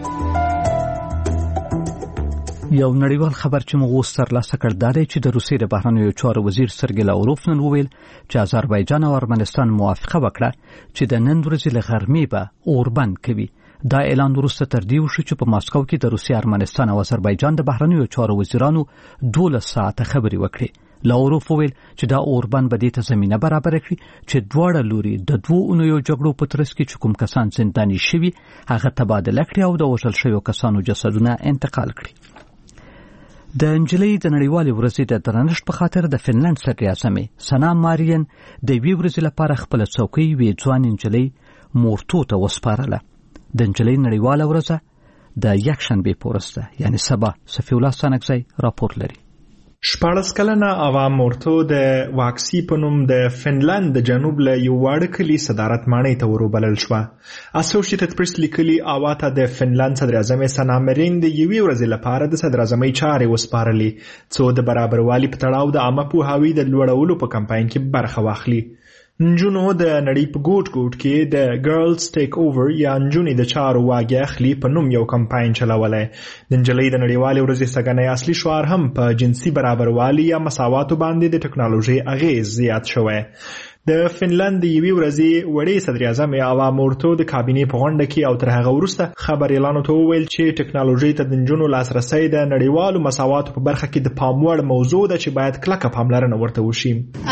یو نړیوال خبر چې موږ اوس ترلاسه کړ دا دی چې د روسیې د بهرنیو چارو وزیر سرګی لاوروف نن وویل چې آذربایجان او ارمنستان موافقه وکړه چې د نن ورځې له غرمې به اوربند کوي. دا اعلان وروسته تر دې وشو چې په ماسکو کې د روسیې، ارمنستان او آذربایجان د بهرنیو چارو وزیرانو 12 ساعته خبرې وکړې. لاوروف وویل چې دا اوربند به دې ته زمینه برابر کړي چې دواړه لوري د 2 اونیو جګړو په ترڅ کې چې کوم کسان زنداني شوي هغه تبادله کړي او د وژل شویو کسانو جسدونه انتقال کړي. د انجلۍ د نړیوالې ورځې د درنښت په خاطر د فنلند صدراعظمې سنا مارین د یوې ورځې لپاره خپله څوکۍ یوې ځوان انجلۍ مورتو ته وسپارله. د انجلۍ نړیواله ورځ د یکشنبې په ورځ ده، یعنی سبا. صفی الله سانکزی راپور لري. 14 کلنه عوام مورتو د واکسی په نوم د فنلند د جنوب له یو واړه کلي صدارت ماڼۍ ته وروبلل شوه. اسوسییټډ پریس لیکلي اواته د فنلند صدراعظم سنا مارین د یوې ورځې لپاره د صدراعظمۍ چارې وسپارلې څو د برابروالي په تړاو د عامه پوهاوي د لوړولو په کمپاین کې برخه واخلي. نجونو د نړۍ په ګوټ ګوټ کې د ګرلز ټیک اوور یا نجونې د چارو واګې اخلي په نوم یو کمپاین چلولی. د نجلۍ د نړیوالې ورځې سږنی اصلي شعار هم په جنسي برابروالي یا مساواتو باندې د ټکنالوژۍ اغیز زیات شوی. د فنلند د یوې ورځې وړې صدراعظم عوام مورتو د کابینې په غونډه کې او تر هغه وروسته خبریالانو ته وویل چې ټکنالوژۍ ته د نجونو لاسرسی د نړیوالو مساواتو په برخه کې د پام وړ موضوع ده چې باید کلکه پاملرنه ورته وشي.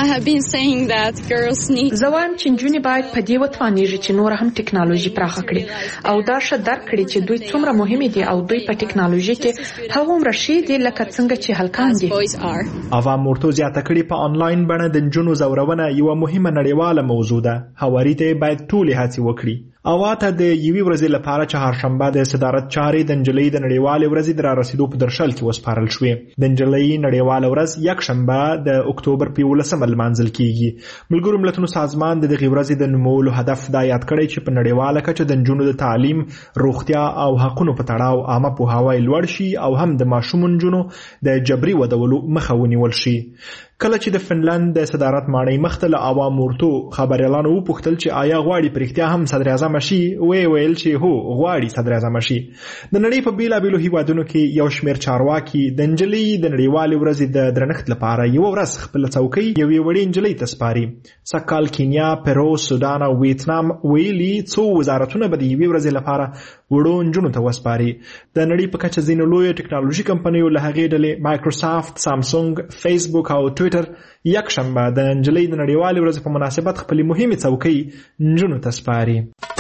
زه وایم چې نجونې باید په دې وتوانیږي چې نور هم ټکنالوژي پراخه کړي او دا ښه درک کړي چې دوی څومره مهمې دي او دوی په ټکنالوژي کې هغومره ښې دي لکه څنګه چې هلکان دي. عوام مورتو زیاته کړي په آنلاین بڼه د نجونو زورونه یوه مهمه نړیواله موضوع ده. هواري ته باید ټولې هڅې وکړي. اواته د یوې ورځې لپاره چهارشنبه د صدارت چارې د نجلۍ د نړیوالې ورځې د رارسېدو په درشل کې وسپارل شوې. د نجلۍ نړیواله ورځ یکشنبه د اکتوبر په 11 لمانځل کیږي. ملګرو ملتونو سازمان د دغې ورځې د نومولو هدف دا یاد کړی چې په نړیواله کچه د نجونو د تعلیم، روغتیا او حقونو په تړاو عامه پوهاوی لوړ شي او هم د ماشوم نجونو د جبري ودولو مخه ونیول شي. کله چې د فنلند د صدارت ماڼۍ مخته له عوام ورتو خبريالانو وپوښتل چې آیا غواړي پر اختیا هم صدر اعظم شي ویل چې هو غواړي صدر اعظم شي. د نړۍ په بیلابیلو هیوادونو کې یو شمېر چارواکي د نجلۍ د نړیوالې ورځې د درنښت لپاره یو ورځ خپل څوکۍ یوې وړې نجلۍ ته سپاري. سږکال کینیا، پیرو، سودان او ویتنام ویلي څو وزارتونه به د یوې ورځې لپاره وړو نجونو ته وسپاري. د نړۍ په کچه ځینو لویو ټکنالوژي کمپنیو له هغې ډلې مایکروسافت، سامسونګ، فیسبوک او ټویټر یکشنبه د نجلۍ د نړیوالې ورځې په مناسبت خپلې مهمې څوکۍ نجونو ته سپاري.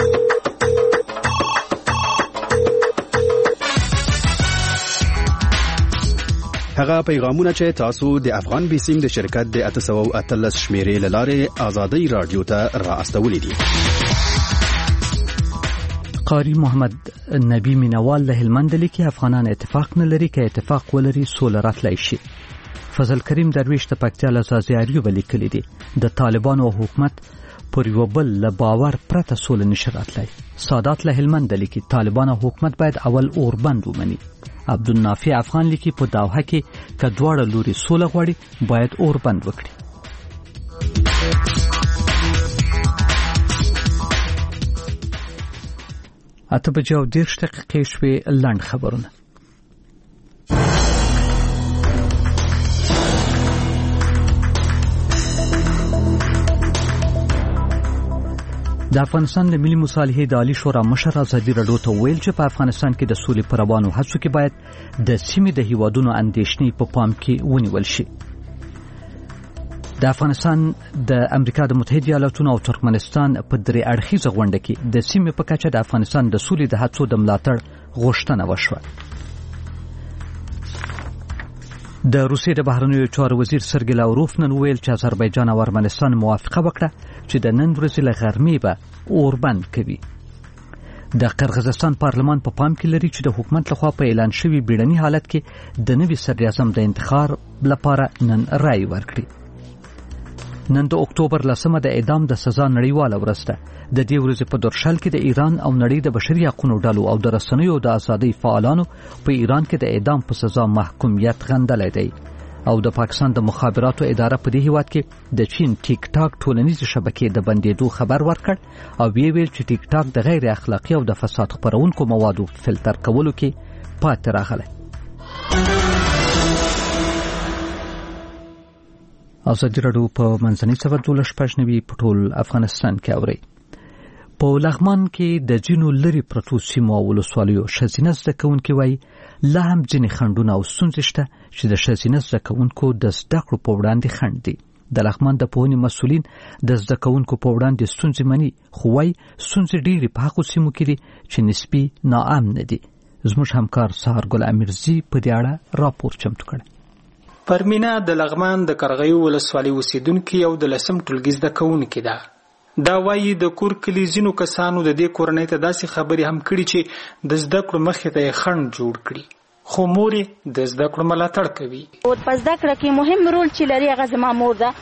هغه پیغامونه چې تاسو د افغان بیسیم د شرکت د 813 شمیرې لاره آزادۍ رادیو ته را استولې دي. قاری محمد نبی مینوال له هلمند لیکي افغانان اتفاق نه لري که اتفاق ولري سوله راتلی شي. فضل کریم درویش د پکتیا له زازیاریو ولیکلي دي د طالبانو حکومت پر یو بل له باور پرته سوله نشي راتلی. سادات له هلمند لیکي طالبان او حکومت باید اول اوربند ومني. عبدالنافع افغان لیکي په داوحه کې که دواړه لوري سوله غواړي باید اوربند وکړي. اته بجې او 10 دقیقې شوې. لنډ خبرونه. د افغانستان د ملي مصالحې د عالی شورا مشر ازادي راډیو ته ویل چې په افغانستان کې د سولې پر روانو هڅو کې باید د سیمې د هیوادونو اندېښنې په پام کې ونیول شي. د افغانستان د امریکا د متحده ایالاتونو او ترکمنستان په درې اړخیزه غونډه کې د سیمې په کچه د افغانستان د سولې د هڅو د ملاتړ غوښتنه وشوه. د روسیې د بهرنیو چارو وزیر سرګی لاوروف نن ویل چې آذربایجان او ارمنستان موافقه وکړه چې د نن ورځې له غرمې به اوربند کوي. د قرغیزستان پارلمان په پام کې لري چې د حکومت لخوا په اعلان شوی بیړني حالت کې د نوي صدر اعظم د انتخاب لپاره نن رای ورکړي. نن د اکتوبر 10 د اعدام د سزا نړیواله ورځ ده. د دې ورځې په درشل کې د ایران او نړۍ د بشري حقوقو ډلو او د رسنیو د ازادۍ فعالانو په ایران کې د اعدام په سزا محکومیت غندلې دی. او د پاکستان د مخابراتو اداره په دې هیواد کې د چین ټیک ټاک ټولنیز شبکې د بندېدو خبر ورکړ او ویل چې ټیک ټاک د غیر اخلاقی او د فساد خپرونکو موادو فلټر کولو کې پاتې راغلی. ازادي راډیو په منځنۍ سفر 12 په ټول افغانستان کې اوري. په لغمان کې د جنو لري پروتو سیمو او ولسوالیو شزینه زده کوونکي وایي لا هم ځینې خنډونه او ستونزې شته چې د شزینه زده کوونکو د زده کړو په وړاندې خنډ دي. د لغمان د پوهنې مسؤلین د زده کوونکو په وړاندې ستونزې مني خو وایي ستونزې ډېرې په هغو سیمو کې دي چې نسبي ناامنه دي. زموږ همکار سهار ګل امیرزي په دې اړه راپور چمتو کړی. پرمینا د لغمان د کرغیو ولسوالۍ اوسیدونکي او د 10م ټولګي زده کوونکي ده. دا وایي د کور کلی ځینو کسانو د دې کورنۍ ته داسې خبرې هم کړي چې د زده کړو مخې ته یې خنډ جوړ کړي. خو مور د زده کړو ملاتړ کوي. او په زده کړه کې مهم رول چې لري هغه زما مور ده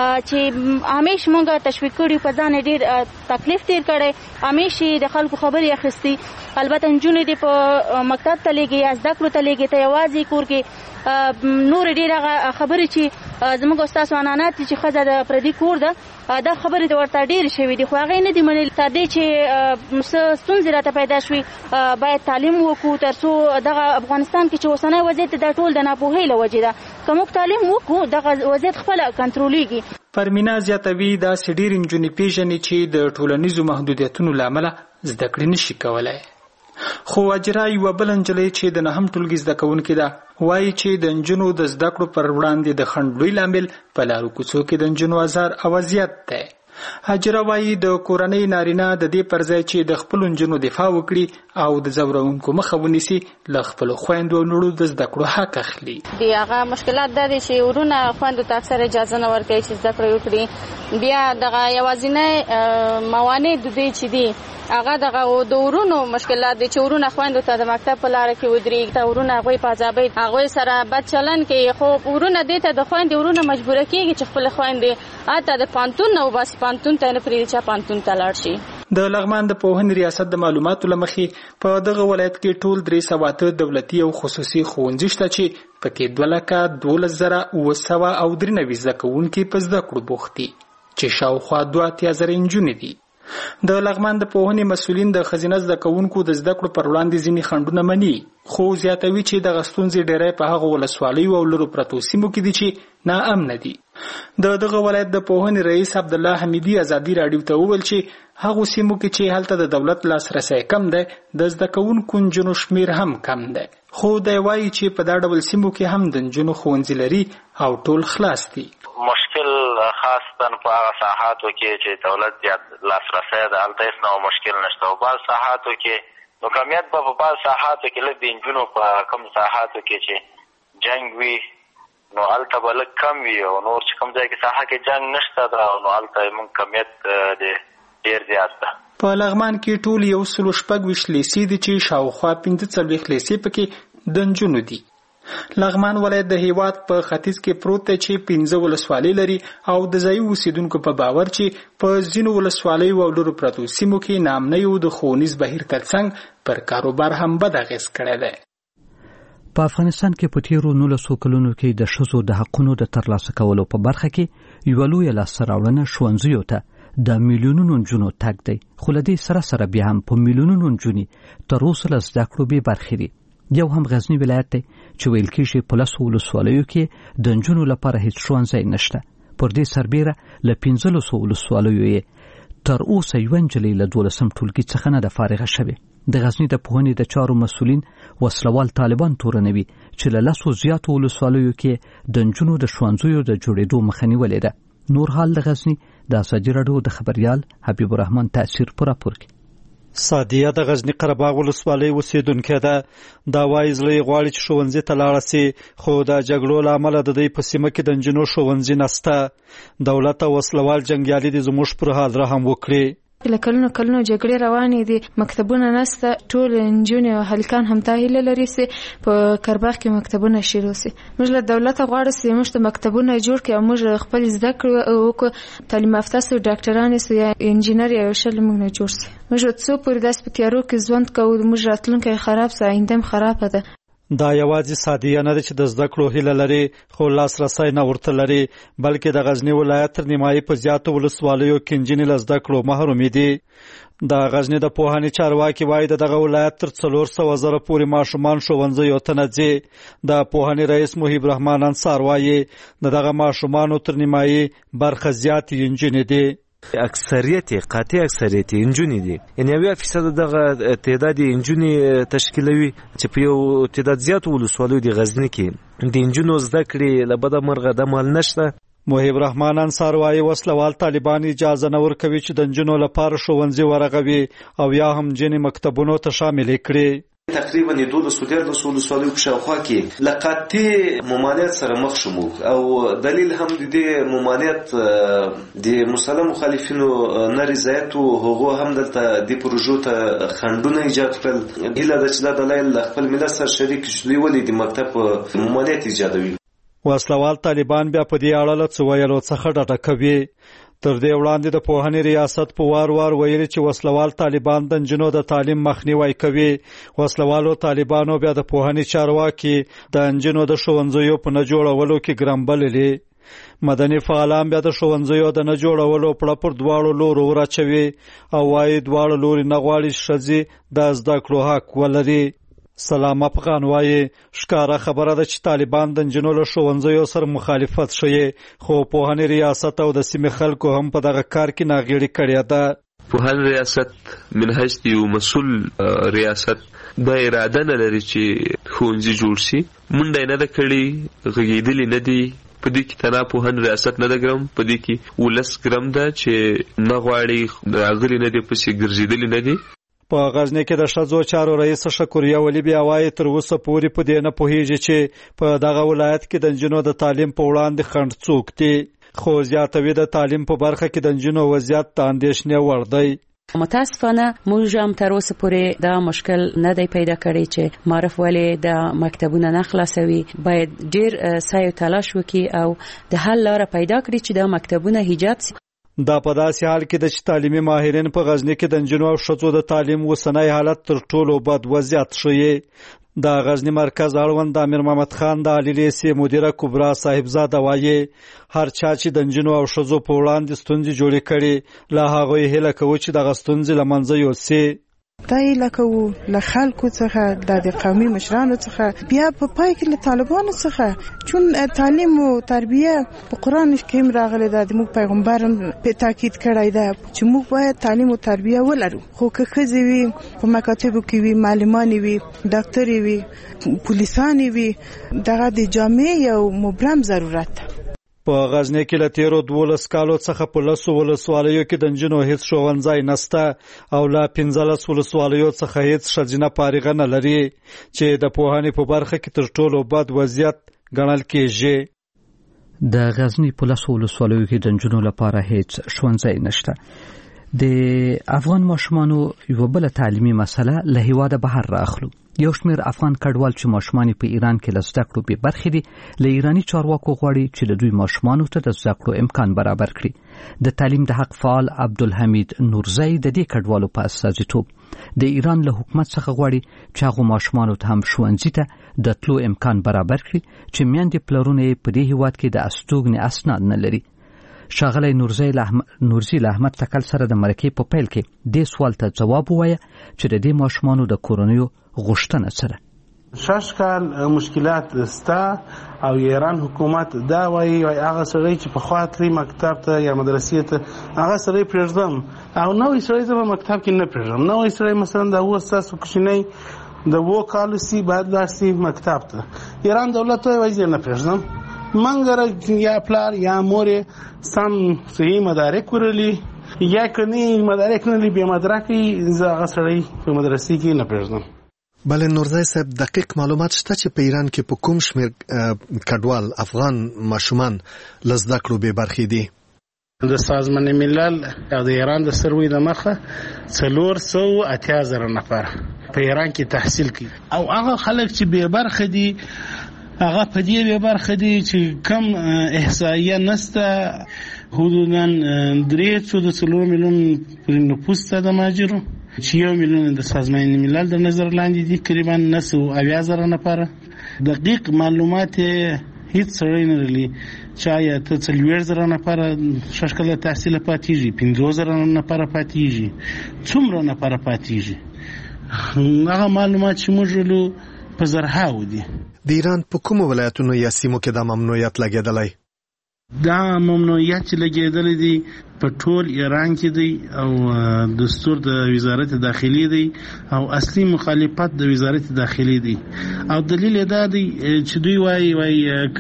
چې همیش مونږه تشویق کړي په ځان ډېر تکلیف تیر کړي همیش د خلکو خبرې اخیستي. البته نجونې دې په مکتب ته لېږي یا زده کړو ته لېږي ته یوازې کور کې نور ډېر هغه خبرې چې زموږ استاد عنعنات چې ښځه د پردي کور ده دا خبرې د ورته ډېرې شوي دي خو هغې نه دي منلي. تر دې چې ستونزې راته پیدا شوي باید تعلیم وکړو تر څو دغه افغانستان کې چې اوسنی وضعیت دا ټول د ناپوهۍ له وجې ده. که موږ تعلیم وکړو دغه وضعیت خپله کنټرولېږي. پرمینا زیاتوي داسې ډېرې نجونې پېژني چې د ټولنیزو محدودیتونو له امله زده کړې نشي کولی. خو اجرا یوه بله نجلۍ چې د 9م ټولګي زده کوونکې ده وایي چې د نجونو د زده کړو پر وړاندې د خنډ لوی لامل په لارو کوڅو کې د نجونو ازار او اذیت دی. اجرا وایي د کورنۍ نارینه د دې پر ځای چې د خپلو نجونو دفاع وکړي او د ځورونکو مخه ونیسي له خپلو خویندو او لوڼو د زده کړو حق اخلي. د هغه مشکلات دا دي چې ورونه خویندو ته اکثره اجازه نه ورکوي چې زده کړه وکړي. بیا دغه یوازینی موانع د دې چې دي هغه دغه د ورونو مشکلات دي چې ورونه خویندو ته د مکتب په لاره کې ودرېږي ورونه هغوی په عذابوي هغوی سره بد چلند کوي. خو ورونه دې ته د خویندې ورونه مجبوره کېږي چې خپلې خویندې هلته د پوهنتون نه وباسي پوهنتون ته یې نه پرېږدي چې پوهنتون ته لاړ شي. د لغمان د پوهنې ریاست د معلوماتو لمخې په دغه ولایت کې ټول 308 دولتي او خصوصي ښوونځي شته چې پکې 2,12,993 زده کوونکي په زده کړو بوخت دي چې شاوخوا 2,000 نجونې دي. د لغمان د پوهنې مسؤلین د ښځینه زده کوونکو د زده کړو پر وړاندې ځینې خنډونه مني، خو زیاتوي چې دغه ستونزې ډېری په هغو ولسوالیو او لرو پرتو سیمو کې دي چې ناامنه دي. دغه ولایت د پوهنې رئیس عبدالله حمیدي ازادي راډیو ته وویل چې هغو سیمو کې چې هلته د دولت لاسرسی کم دی د زده کوونکو نجونو شمیر هم کم دی، خو دی وایي چې په دا ډول سیمو کې هم د نجونو ښوونځي لري او ټول خلاص دي. مشکل خاصتاً په هغه ساحاتو کې چې دولت زیات لاسرسی ده هلته هېڅ نوع مشکل نشته، او بعض ساحاتو کې نو کمیت به په بعض ساحاتو کې لږ د نجونو په کم ساحاتو کې چې جنګ وي نو هلته به لږ کم وي، او نور چې کوم ځای کې ساحه کې جنګ نشته ده نو هلته زموږ کمیت ډېر زیات ده. په لغمان کې ټول 126 لیسې دي چې شاوخوا 45 لیسې پکې د نجونو دي. لغمان ولایت د هیواد په ختیځ کې پروت دی چې 15 ولسوالۍ لري او د ځایي اوسیدونکو په باور چې په ځینو ولسوالیو او لرو پرتو سیمو کې ناامنیو د ښوونیز بهیر ترڅنګ پر کاروبار هم بد اغېز کړی دی. په افغانستان کې په تیرو 19 کلونو کې د ښځو د حقونو د ترلاسه کولو په برخه کې یوه لویه لاسته راوړنه ښوونځیو ته د میلیونونو نجونو تګ دی، خو له دې سره بیا هم په میلیونونو نجونې تر اوسه له زده کړو بې برخې دي. یو هم غزنی ولایت دی چې ویل کېږي په 10 ولسوالیو کې د نجونو لپاره هیڅ ښوونځی نشته. پر دې سربیره له 1500 ولسوالیو یې تر اوسه یوه نجلۍ له 12م ټولګي څخه نه ده فارغه شوې. د غزنی د پوهنې د چارو مسؤلین وسلوال طالبان تورنوي چې له 10 زیاتو ولسوالیو کې د نجونو د ښوونځیو د جوړېدو مخه نیولې ده. نور حال د غزنی د ازادي راډیو د خبریال حبیب الرحمن تاثیر په راپور کې. سادیه د غزنی قره باغ ولسوالۍ اوسیدونکې ده. دا وایي زړه یې غواړي چې ښوونځي ته لاړه سي، خو د جګړو له امله د دوی په سیمه کې د نجونو ښوونځي نسته. دولت او وسلوال جنګیالي دي زموږ پر حال رحم وکړي. له کلونو جګړې روانې دي، مکتبونه نسته، ټول نجونې او هلکان هم دا هیله لري چې په قرهباغ کې مکتبونه شروع سي. موږ له دولته غواړو چې موږ ته مکتبونه جوړ کړي او موږ خپل زده کړو او تعلیم یافته سو ډاکټران سو یا انجینر یا شل موږ نه جوړ سي. موږ څو پورې داس په تیارو کې ژوند کوو، موږ راتلونکی خراب سي، آینده خراب ده. دا یوازې سادیه نه ده چې د زده کړو هیله لري، خو لاسرسی نه ورته لري، بلکې د غزنی ولایت تر نیمایي په زیاتو ولسوالیو کې نجونې له زده کړو محرومې دي. د غزنی د پوهنې چارواکي وایي دغه ولایت تر 400,000 پورې ماشومان ښوونځیو ته نه ځي. د پوهنې رئیس محیب رحمان انصار وایي دغه ماشومانو تر نیمایي برخه زیاتې نجونې دي. اکثریت قاطع اکثریت انجونی دي، یعنی 1% دغه تعداد انجونی تشکیلوي چې په یو تعداد زیات ولسوالیو د غزنی کې د انجونو زده کړې له بده مرغه د مال نشته. محیب رحمان انصار وایي وسلوال طالبان اجازه نه ورکوي چې د نجونو لپاره ښوونځي ورغوي او یا هم ځینې مکتبونو ته شامل کړي. تقریبا 12 ولسوالیو په شاوخوا کې له قاطع ممانعت سره مخ شوم، او دلیل هم د دې ممانعت د مسلم مخالفینو نه رضایت او هغه هم دلته د پروژو ته خنډونه ایجاد کړل. هیله ده چې دا دلایل خپل ملت سره شریک شي ولې د مکتب ممانعت ایجادوي. وسلوال طالبان بیا په دې اړه له څه ویلو څخه ډډه کوي. تر دې وړاندې د پوهنې ریاست په وار ویلي چې وسلوال طالبان د نجونو د تعلیم مخنیوی کوي. وسلوالو طالبانو بیا د پوهنې چارواکي د نجونو د ښوونځیو په نه جوړولو کې ګرم بللي. مدني فعالان بیا د ښوونځیو د نه جوړولو پړه پر دواړو لورو وراچوي او وایي دواړه لوري نه غواړي ښځې د زده کړو حق ولري. سلام افغان وایي ښکاره خبره ده چې طالبان د نجونو له ښوونځیو سره مخالفت ښیي، خو پوهنې ریاست او د سیمې خلکو هم په دغه کار کې ناغېړي کړې ده. پوهنې ریاست من حیث یو مسؤل ریاست دا اراده نه لري چې ښوونځي جوړ شي، منډه یې نه ده کړې، غږېدلي نه دي. په دې کې تنها پوهنې ریاست نه ده ګرم، په دې کې 19 ګرم ده چې نه غواړي، راغلي نه دي، پسې ګرځېدلي نه دي. په غزنی کې د ښځو چارو رئیس شکریه ولی بیا وایي تر اوسه پورې په دې نه پوهېږي چې په دغه ولایت کې د نجونو د تعلیم په وړاندې خنډ څوک دي، خو زیاتوي د تعلیم په برخه کې د نجونو وضعیت د اندېښنې وړ دی. متاسفانه موږ هم تر اوسه پورې دا مشکل نه دی پیدا کړی چې معرف ولې د مکتبونه نه خلاصوي. باید ډیر سعی او تلاش وکړي او د حل لاره پیدا کړي چې د مکتبونه ایجاد شي. دا په داسې حال کې د تعلیمي ماهرین په غزنی کې د نجونو او ښځو د تعلیم اوسنی حالت تر ټولو بد وضعیت ښیي. د غزنی مرکز اړوند امیر محمد خان د عالی لیسې مدیره کبرا صاحبزاده وایي هر چا چې د نجونو او ښځو په وړاندې ستونزې جوړې کړي له هغوی هیله کوو چې دغه ستونزې له منځه یوسي. دا هیله کوو له خلکو څخه د قومي مشرانو څخه بیا په پای کې له طالبانو څخه چون تعلیم او تربیه په قرآن کې راغلی ده. د موږ پیغمبر په تاکید کړی ده چې موږ باید تعلیم او تربیه ولرو. خو که ښځې وي په مکاتبو کې وي معلمان وي ډاکټر وي پولیسان وي دغه د جامع یو مبرم ضرورت ده. په غزنی کې له تیرو 12 کالو څخه په 10 ولسوالیو کې د نجونو هیڅ ښوونځی نشته او له 15 ولسوالیو څخه هیڅ ښځینه فارغه نه لري چې د پوهنې په برخه کې تر ټولو بد وضعیت ګڼل کېږي. د غزنی په 10 ولسوالیو کې د نجونو لپاره هیڅ ښوونځی نشته. د افغان ماشومانو یو بل تعلیمي مسله له هیواده بهر راخلو. یو شمېر افغان کډوال چې ماشومان په ایران کې له زده کړو بې برخې دي له ایراني چارواکو غواړي چې د دوی ماشومانو ته د زده کړو امکان برابر کړي. د تعلیم د حق فعال عبدالحمید نورزی د دې کډوالو په استازیتوب د ایران له حکومت څخه غواړي چې هغو ماشومانو ته هم ښوونځي ته د تلو امکان برابر کړي چې میندې پلرونه یې په دې هیواد کې د استوګنې اسناد نه لري. ښاغلی نورزی له احمد تکل سره د مرکې په پیل کې دې سوال ته ځواب ووایه چې د دې ماشومانو د کورنیو غوښتنه سره شش کال مشکلات ستا او ایران حکومت دا وایي هغه سړی چې په خوا تلي مکتب ته یا مدرسې ته هغه سړی پرېږدم او نوی سړی ته په مکتب کې نه پرېږدم. نوی سړی مثلا د 8 ستاسو کوچنی د 2 کالو سي باید لاړ سي مکتب ته. ایران دولت وایي زه نه پرېږدم. منګره یا پلار یا مور سم صحیح مدارک ورلی یا کني مدارک نه بیا مدرکي زه هغه سړی په مدرسې کې نه پرېږدم. بله نورزی صاحب دقیق معلومات شته چې په ایران کې په کوم شمېر کډوال افغان ماشومان له زده کړو بې برخې دي؟ د سازمان ملل او د ایران د سروې د مخه 480,000 نفر په ایران کې تحصیل کوي او هغه خلک چې بې برخې دي هغه په دې بې برخې دي چې کم احصایه نسته حدوداً 3.4 میلیون نفوس ته د مهاجرو چې 1 میلیون د سازمان ملل د نظر لاندې دي تقریبا 970,000 نفر. دقیق معلومات هیڅ سړی نه لري چې آیا ته 40,000 نفر شش کاله تحصیل پاتېږي 50,000 نفر پاتېږي څومره نفر پاتېږي هغه معلومات چې موږ له په زرهاو دي. د ایران په کومو ولایتونو یا سیمو کې دا ممنوعیت لګېدلی؟ دا ممنوعیت چې لګېدلی دی په ټول ایران کې دی او دستور د وزارت داخلي دی او اصلي مخالفت د وزارت داخلي دی او دلیل دا دی چې دوی وایي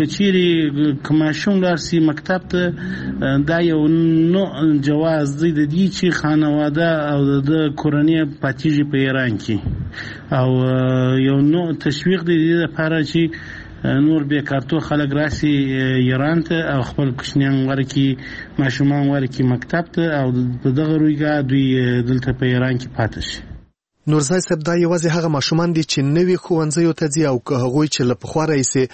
کچېرې که ماشوم لاړ سي مکتب ته دا یو نوع جواز دی د دې چې خانواده او د کورنۍ پاتېږي په ایران کې او یو نوع تشویق دی د دې لپاره چې نور بیکارتو خلک راسي ایران ته او خپل کوچنیان ورکی ماشومان ورکی مکتب ته او دغه رویګه دوی دلته په ایران کې پاتې شي. نورزی صاحب دا یوازې هغه ماشومان دي چې نوي ښوونځیو ته ځي او که هغوی چې له پخوا راهیسې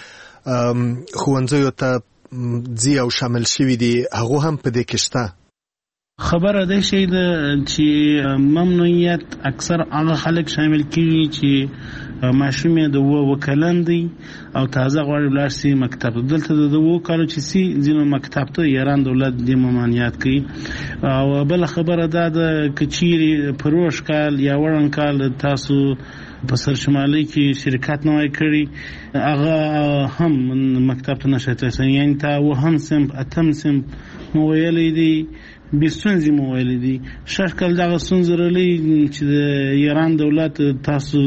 ښوونځیو ته ځي او شامل شوي دي هغو هم په دې کې شته؟ خبره ده شي چې ممنوعیت اکثر هغه خلک شامل کیږي چې ماشوم یې د وکلن دی او تازه غواړي ولاړ سي مکتب. دلته د 2 کالو چې سي ځینو مکتب ته ایران دولت د ممانعت کوي او بل خبره ده د کچيري پروش کال یا ورن کال تاسو په سر شمالي کې شرکت نه وای کړی هغه هم مکتب ته نشته یعنی تا و هم سم اتم سم مویلې دي بيستونزي مویلې دي شکل دغه سنځرلې چې د ایران دولت تاسو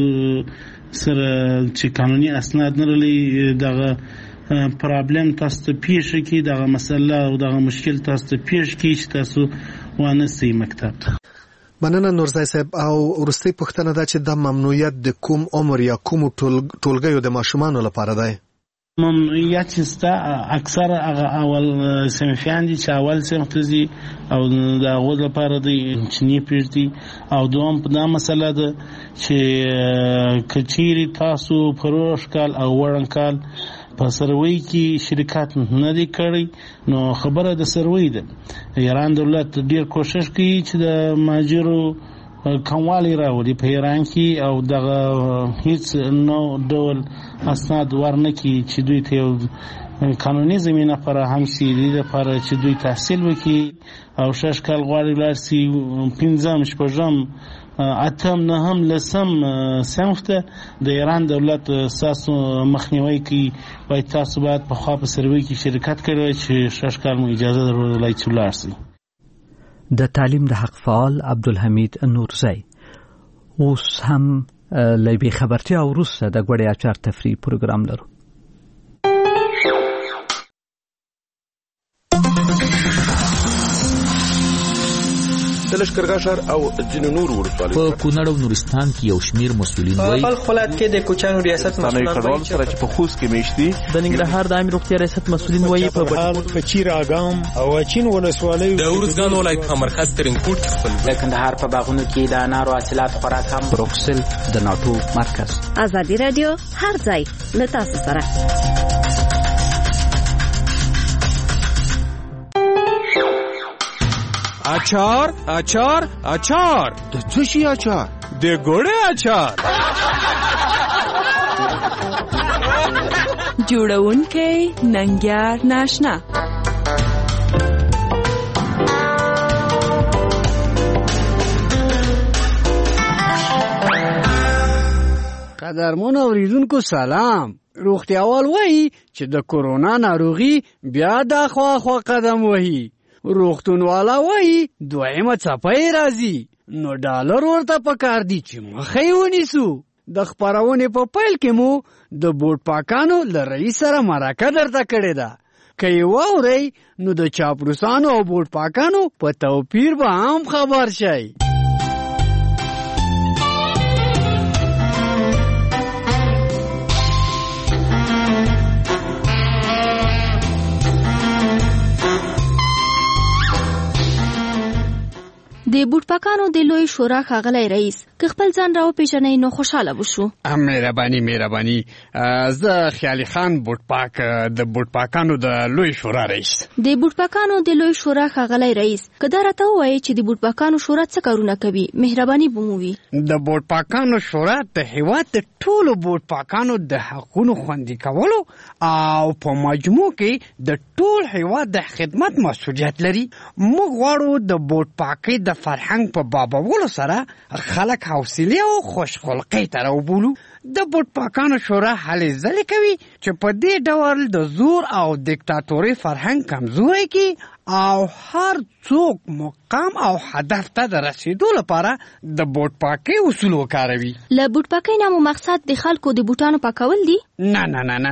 سره چې قانوني اسناد نه لري دغه پرابلم تاسو ته پیښ کی دغه مسله او دغه مشکل تاسو ته پیښ کی چې تاسو وانه سي مکتب ته. مننه نورزی صاحب. او ورستۍ پوښتنه ده چې د ممنوعیت د کوم عمر یا کوم ټولګیو د ماشومانو لپاره دی؟ ممنوعیت چې اکثر هغه اول صنفیان دي چې اول صنف ته ځي او د هغو لپاره دی چې نه پرېږدي او دوم په دا مسله ده چې که چیرې تاسو پروش کال او وړن کال په سروي کې شرکت نه دی کړی نو خبره د سروي ده. ایران دولت ډیر کوشش کوي چې د مهاجرو کموالی راوړي په ایران کې او دغه هیڅ نو ډول اسناد ورنکړي چې دوی ته قانوني زمینه فراهم شي د لپاره چې دوی تحصیل وکړي او 6 کال غواړي ولاړ شي 15 شپږم اتم نهم لسم صنف ته د ایران دولت ساسو مخنیوي کوي وای تاسو باید په خوا په سروي کې شرکت کړئ چې 6 کال مو اجازه درلودلای چې ولاړ شي. د تعلیم د حق فعال عبدالحمید نورزی اوس هم لبی خبرتیا وروسته د غوړی اچار تفریح پروګرام لرو. د لشکرګاه ښار او ځینو نورو ولسوالیو په کونړ او نورستان کې یو شمیر مسؤلین وایي په خپل ولایت کې د کوچانو ریاست مسؤلین وایي چې په خوست کې میشتي د ننګرهار د عامه روغتیا ریاست مسؤلین وایي په بټول په چیر اګام او چین ولسوالیو د ورزګان ولایت په مرکز ترنګپورت کې خپل د کندهار په باغونو کې د انارو حاصلات خوراک هم بروکسل د ناتو مرکز. ازادي رادیو هر ځای له تاسو سره. اچار اچار اچار د څه شي اچار؟ د ګوړې اچار. جوړونکی ننګیار ناشنا. قدرمن اوریدونکو سلام. روغتیاوال وایي چې د کورونا ناروغي بیا د خوا قدم وهي. روغتونوالا وایي دویمه څپه راځي نو ډالر ورته پکار دي چې مخې ونیسو. د خپرونې په پیل کې مو د بوټ پاکانو له رئیس سره مرکه درته کړې ده. که یې واورئ نو د چاپلوسانو او بوټ پاکانو په توپیر به هم خبر شئ. د بوټپاکانو د لوی شورا ښاغلی رئیس که خپل ځان راو پیژنئ نو خوشاله وشو. مهرباني زه خیالي خان بوټپاک د بوټپاکانو د لوی شورا رئیس. د بوټپاکانو د لوی شورا ښاغلی رئیس که دا راته ووایي چې د بوټپاکانو شورا څه کارونه کوي مهرباني به مو وي. د بوټپاکانو شورا د هیواد د ټولو بوټپاکانو د حقونو خوندي کولو او په مجموع کې د ټول هیواد د خدمت مسؤلیت لري. موږ غواړو د بوټپاکۍ د فرهنګ په بابولو سره خلک حوصله او خوشخلقۍ ته راوبولو. د بوټپاکانو شورا هلې ځلې کوي چې په دې ډول د زور او دیکتاتوري فرهنګ کمزوری کی او هر څوک مقام او هدف ته د رسیدو لپاره د بوټپاکۍ اصول وکاروي. له بوټپاکۍ نه مو مقصد د خلکو د بوټانو پاکول دي؟ نه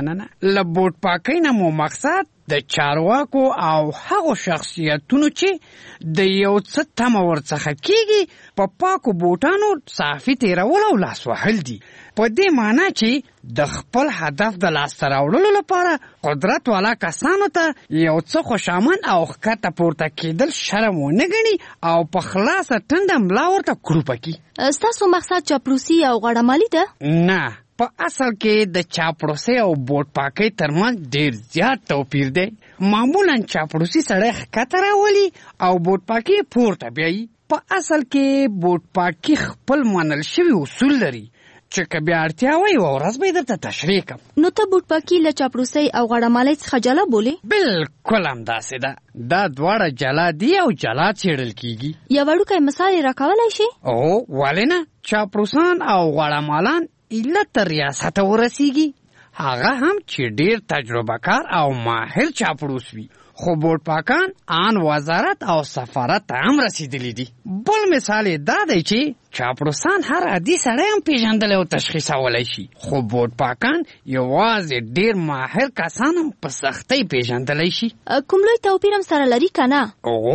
له بوټپاکۍ نه مو مقصد د چارواکو او هغو شخصیتونو چې د یو څه تمه ورڅخه کیږي په پاکو بوټانو صافي تیرول او لاس وهل دي. په دې معنی چې د خپل هدف د لاسته راوړلو لپاره قدرت والا کسانو ته یو څه خوشامن او ښکته پورته کېدل شرم ونه ګڼي او په خلاصه ټنډه ملا ورته کړوپه کړي. ستاسو مقصد چاپلوسي او غاړهمالي ده؟ نه، په اصل کې د چاپلوسۍ او بوټپاکۍ ترمنځ ډیر زیات توپیر دی. معمولا چاپلوسي سړی ښکته راولي او بوټپاکۍ پورته بیایي. په اصل کې بوټپاکۍ خپل منل شوي اصول لري چې که بیا اړتیا وي یوه ورځ به یې درته تشریح کړم. نو ته بوټپاکي له چاپلوسۍ او غاړهمالۍ څخه جلا بولې؟ بالکل همداسې ده. دا دواړه جلا دي او جلا څېړل کېږي. یو وړوکی مثال یې راکولی شي؟ ولې نه. چاپلوسان او غاړهمالان ایله تر ریاسته ورسیږي، هغه هم چې ډیر تجربه کار او ماهر چاپلوس وي. خو بوټپاکان آن وزارت او سفارت ته هم رسیدلی دي. بل مثال یې دا دی چې چاپلوسان هر عادي سړی هم پیژندلی او تشخیصولی شي، خو بوټپاکان یوازې ډیر ماهر کسان هم په سختۍ پیژندلی شي. کوم لوی توپیر هم سره لري که نه؟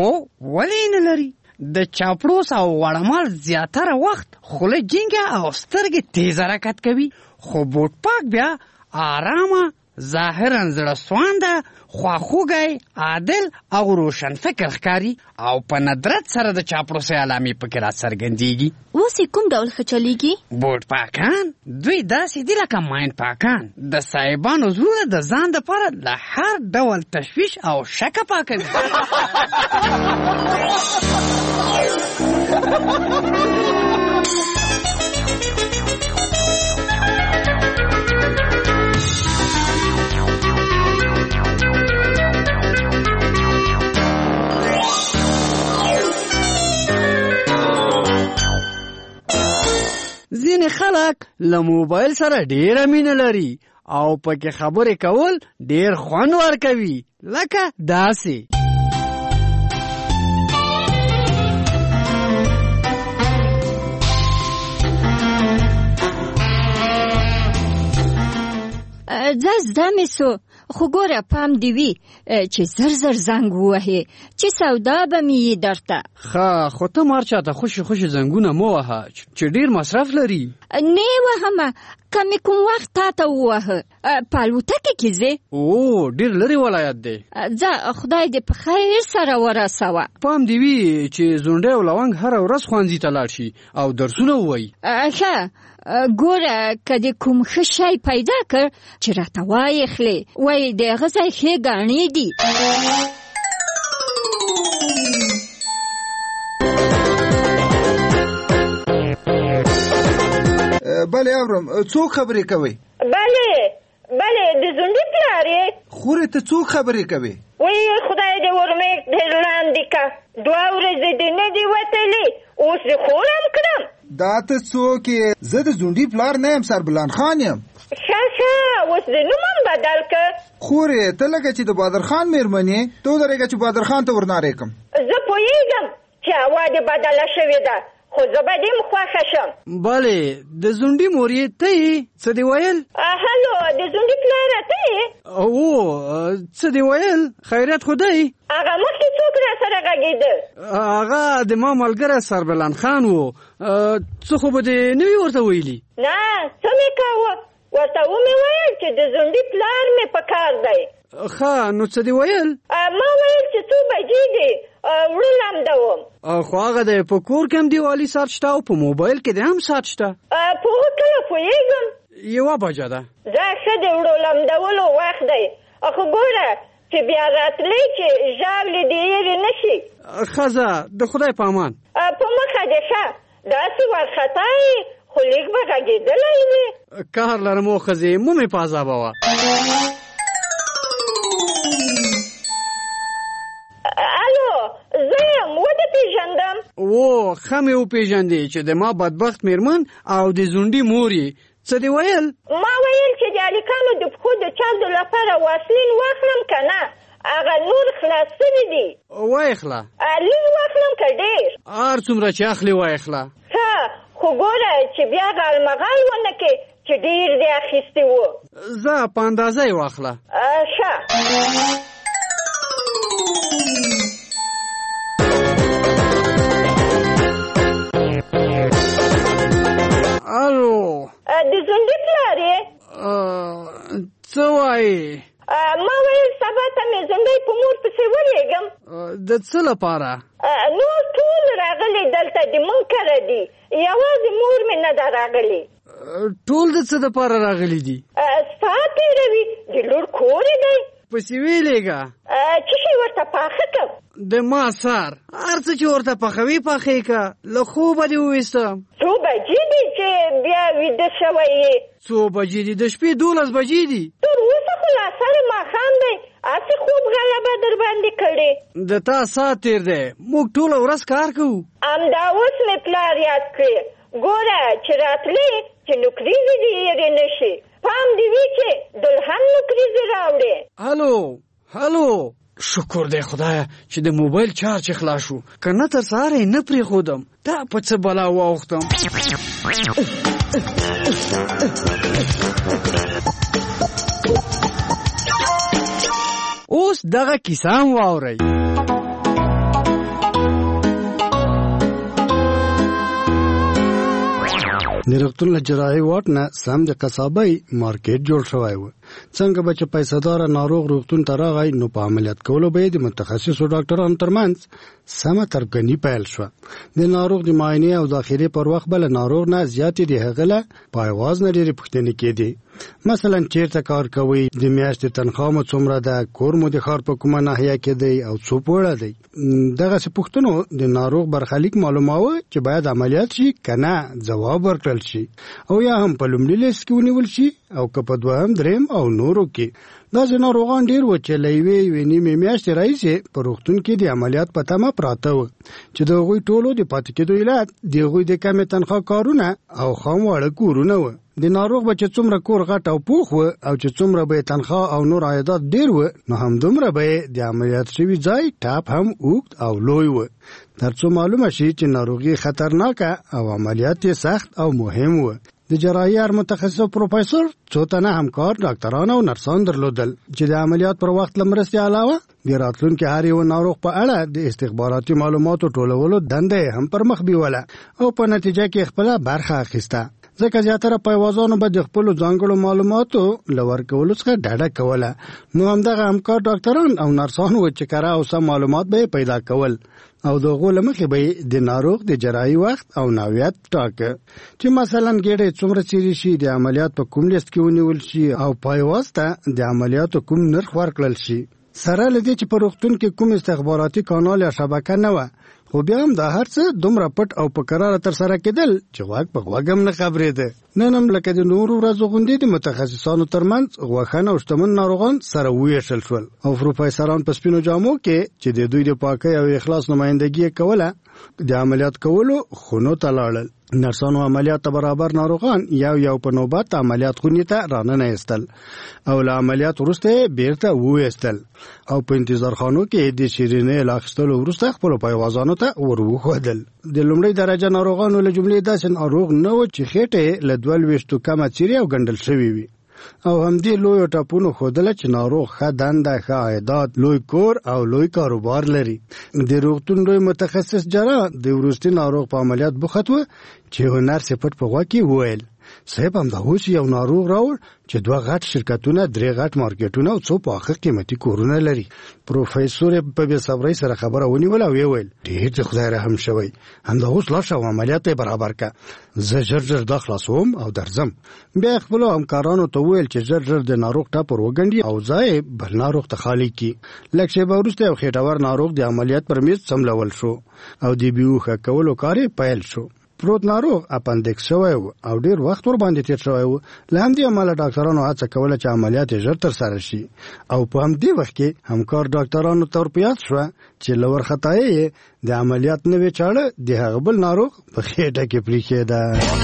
ولې نه لري. د چاپلوس او غاړهمال زیاتره وخت خوله جینګه او سترګې تیز حرکت کوي، خو بوټپاک بیا آرامه ظاهرا زړه سوانده خواخوږی عادل او روشن فکر ښکاري او په ندرت سره د چاپلوسۍ علامې پکې راڅرګندېږي. اوس یې کوم ډول ښه چلیږي؟ بوټ پاکان دوی داسې دي لکه ماین پاکان د صاحبانو زړونه د ځان دپاره له هر ډول تشویش او شکه پاکوي. ځینې خلک له موبایل سره ډېره مینه لري او پکې خبرې کول ډېر خوند ورکوي لکه داسې. زده مې سو خو ګوره پام دی وي چې زر زر زنګ ووهې چې سودا به مې یې درته. ښه خو ته مار چاته خوشي خوشي زنګونه مه وهه چې ډېر مصرف لري. نه وهمه که مې کوم وخت تا ته ووهه په الوتکې کې ځې؟ او ډېر لرې ولایت دی. ځه خدای دې په خیر سره ورسوه. پام دی وي چې زونډی او لونګ هره ورځ ښوونځي ته لاړ شي او درسونه ووایي. ښه ګوره که دې کوم ښه شی پیدا کړ چې راته وایې خلې وایي د هغه ځای ښې ګاڼې دي. بله اورم څوک خبرې کوي؟ بله د زونډي پلار یې. خورې ته څوک خبرې کوي؟ وایي خدای دې ورمې ډېر لاندې که 2 ورځې دې نه دي وتلې اوس دې خورم کړم. دا ته څوک یې؟ زه د زونډي پلار نه یم سربلان خان یم. ښه اوس دې نوم هم بدل که. خورې ته لکه چې د بادر خان مېرمن یې ته ودرېږه چې بادر خان ته ورنارې کړم. زه پوهېږم چې هوا دې بدله شوې ده خو زه به دې خوښه شم. بلې د زونډي مور یې ته یې څه دې ویل؟ هلو د زونډي پلاره ته یې؟ او څه دې ویل؟ خیریت خو دی؟ هغه مخکې څوک را سره غږېده؟ هغه د ما ملګری سربلان خان و. څه خو به دې نه وي ورته ویلي؟ نه څه مې کاوه ورته ومې ویل چې د زونډي پلار مې په کار دی. ښه نو څه دې ویل؟ ما ویل چې 2 بجې دي وړه لمده وم. خو هغه دی په کور کې هم دیوالي ساعت شته او په موبایل کې دی هم ساعت شته. په هغه کله پوهېږم 1 بجه ده. دا ښه د وړو لمدولو وخت دی. خو ګوره چې بیا راتلی چې ژاولې دې هېرې نه شي. ښه ځه د خدای په امان. په مخه دې ښه داسې وارخطا یې خو لیک به غږېدلی وي. کار لرم و ښځې مو مې په عذابوه. الو زه یم ودې پېژندم. ښه مې وپېژندې چې د ما بدبخت مېرمن او د زونډي مور یې. څه دې ویل؟ ما ویل چې د هلکانو د پښو د چاودو لپاره واسلین واخلم که نه هغه نور خلاص سوي دي. وایخله لږ واخلم که ډېر؟ هر څومره چې اخلي وایخله. ښه خو ګوره چې بیا غالمغال ونه کې چې ډېر دې اخیستي وو. زه په اندازه یې واخله. ښه الو د زونډي پلار یې؟ څه وایې؟ ما ویل سبا ته مې زونډۍ په مور پسې ولېږم. د څه لپاره؟ نور ټول راغلي دلته د مونږ کره دي یوازې مور مې نه ده راغلې. ټول د څه دپاره راغلي دي؟ ستا تېروي د لور کور یې دی. پسې ویلېږه څه شی ورته پاخه کړم؟ د ما سر هر څه چې ورته پخوي پخې که له خوبه دې وویستم. 2 بجې دي چې بیا ویده شوی یې؟ 2 بجې دي د شپې 12 بجې دي. تر اوسه خو لا سره ماښام دی هسې خوب غلبه در باندې کړې. د تا ساعت تېر دی موږ ټوله ورځ کار کوو. همدا اوس مې پلار یاد کړې ګوره چې راتلې چې نوکریزې دې هېرې نه شي. پام دې وي چې دلهن نوکریزې راوړې. هلو شکر دی خدایه چې د موبایل چارج خلاص شو که نه تر سهاره یې نه پرېښودم. دا په څه بلا واوښتم. اوس دغه کیسه هم واورئ. د روغتون له جراحي واټ نه سم د قصابۍ مارکیټ جوړ شوی و څنګه به چې پیسه‌دار ناروغ روغتون ته راغی نو په عملیات کولو به د متخصصو ډاکټرانو ترمنځ سمه ترګنی پیل شو. د ناروغ د معاینې او داخلي پر وخت بل ناروغ نه زیاتې د هغله پایواز نه لري پوښتنه کېدی. مثلا چیرته کار کوي، د میاشتې تنخواه مو څومره ده، کور مو د ښار په کومه ناحیه کې دی او څو پوړه دی. دغه څه پوښتنو د ناروغ برخلیک معلوماوه چې باید عملیات شي کنه ځواب ورکړل شي او یا هم په لومړي لیست کې ونیول شي او که په دوهم دریم او نورو کې. داسې ناروغان ډېر و چې له یوې نیمې میاشتې راهیسې په روغتون کې د عملیات په تمه پراته وو چې د هغوی ټولو د پاتې کېدو علت د هغوی د کمې تنخواه کارونه او خام واړه کورونه وو. د ناروغ به چې څومره کور غټ او پوخ و او چې څومره به تنخواه او نور عایدات ډېر و نو همدومره به د عملیات شوي ځای ټاپ هم اوږد او لوی و، تر څو معلومه شي چې ناروغي خطرناکه او عملیات یې سخت او مهم و. د جراحي هر متخصص پروفیسور څو تنه همکار ډاکټران او نرسان درلودل چې د عملیات پر وخت له مرستې علاوه د راتلونکي هر یو ناروغ په اړه د استخباراتي معلوماتو ټولولو دنده هم پر مخ بیوله او په نتیجه کې خپله برخه اخیسته. ځکه زیاتره پایوازانو به د خپلو ځانګړو معلوماتو له ورکولو څخه ډډه کوله، نو همدغه همکار ډاکټران او نرسان وو چې کره او سم معلومات به پیدا کول او د هغو له مخې به د ناروغ د جراحي وخت او نوعیت ټاکه چې مثلا ګېډې څومره څیرې شي، د عملیات په کوم لیست کې ونیول شي او پایواز ته د عملیاتو کوم نرخ ورکړل شي. سره له دې چې په روغتون کې کوم استخباراتي کانال یا شبکه نه وه، خو بیا هم دا هر څه دومره پټ او په قراره ترسره کېدل چې غوږ په غوږ هم نه خبرېده. نن هم لکه د نورو ورځو غوندې د متخصصانو ترمنځ غوښن او شتمن ناروغان سره وویشل شول او پروفیسران په سپینو جامو کې چې د دوی د پاکۍ او اخلاص نمایندګي یې کوله د عملیات کولو خونو ته لاړل. نرسانو عملیات ته برابر ناروغان یو په نوبت عملیات خونې ته راننه ایستل او له عملیات وروسته بیرته وویستل او په انتظار خانو کې د شیرینې له اخیستلو وروسته خپلو پایوازانو ته ور وښودل. د لومړۍ درجه ناروغانو له جملې داسې ناروغ نه و چې خېټه له 22 کمه څیرې او ګنډل شوې وي او همدې لوی ټاپونو ښودله چې ناروغ ښه دنده، ښه عایدات، لوی کور او لوی کاروبار لري. د روغتون لوی متخصص جراح د وروستي ناروغ په عملیات بوخت و چې هنر صفت په غوږ کې وویل صاحب هم دا اوس یو ناروغ راوړ چې 2 غټ شرکتونه، 3 غټ مارکیټونه او 2 پاخه قیمتي کورونه لري. پروفیسور په بې صبرۍ سره خبره ونیوله او ویل ډېر د خدای رحم شوی، همدا اوس لاړ شه او عملیات یې برابر که، زه ژر دا خلاصوم او درځم. بیا یې خپلو همکارانو ته وویل چې ژر د ناروغ ټاپر وګنډي او ځای بل ناروغ ته خالي کړي. لږ شېبه وروسته یو خېټور ناروغ د عملیات پر میز څملول شو او د بیهوښه کولو کار یې پیل شو. پروت ناروغ اپندکس شوی و او ډېر وخت ورباندې تېر شوی و. له همدې امله ډاکټرانو هڅه کوله چې عملیات یې ژر ترسره شي او په همدې وخت کې همکار ډاکټرانو ته ور په یاد شوه چې له وارخطایۍ یې د عملیات نوې چاړه د هغه بل ناروغ په خېټه کې پرېښېده.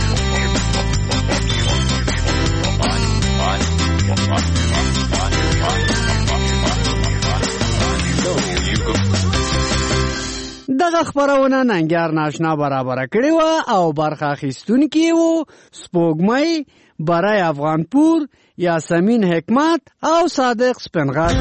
دغه خبرونه ننګیار ناشنا برابر کړی و او برخه اخیستونکي وو سپوږمۍ، برای افغانپور، یاسمین حکمت او صادق سپنغر.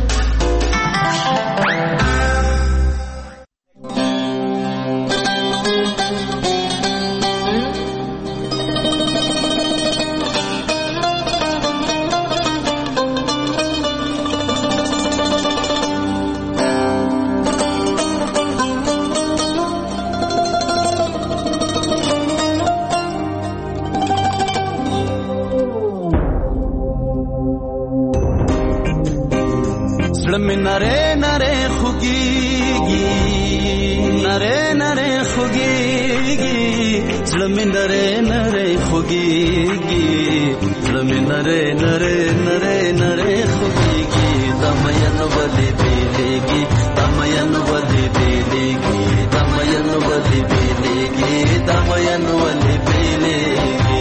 نره نره خوگیگی نره نره خوگیگی زلمی نره نره خوگیگی زلمی نره نره نره نره خوگیگی دمین ولی بیلیگی دمین ولی بیلیگی دمین ولی بیلیگی دمین ولی بیلیگی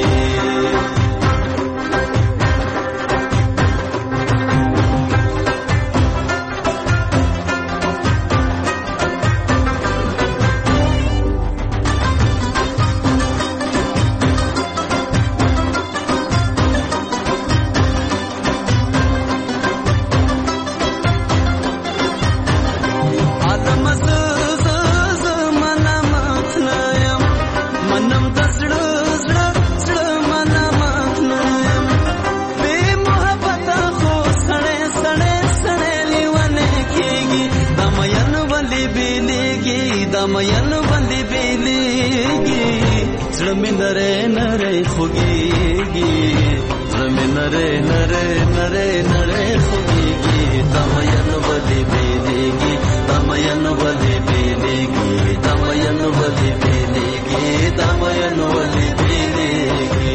مین باندې بیلیږي زړه مې نری نری خوږیږي زړه مې نری نری نری نری خوږیږي دا مین باندې بیلیږي دا مین باندې بیلیږي دا مین باندې بیلیږي دا مین باندې بیلیږي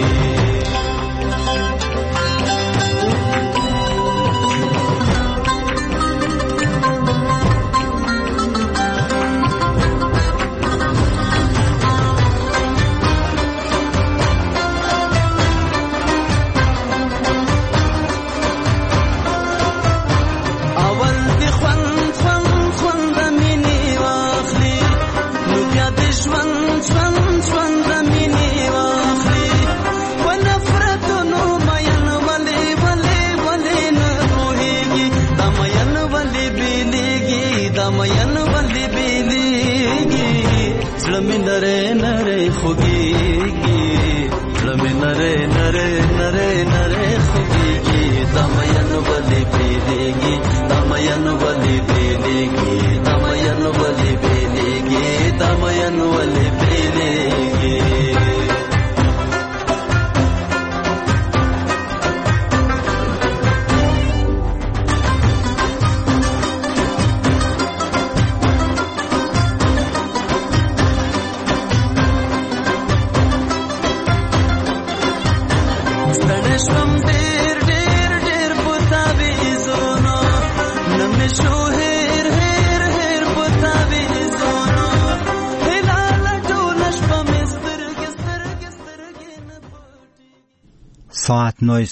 نره نره خوږیږي زړه مې نره نره نره نره خوږیږي دا مین ولې بیلیږي دا مین ولې بیلیږي دا مین ولې بیلیږي دا مین ولې بیلیږي ساعت 9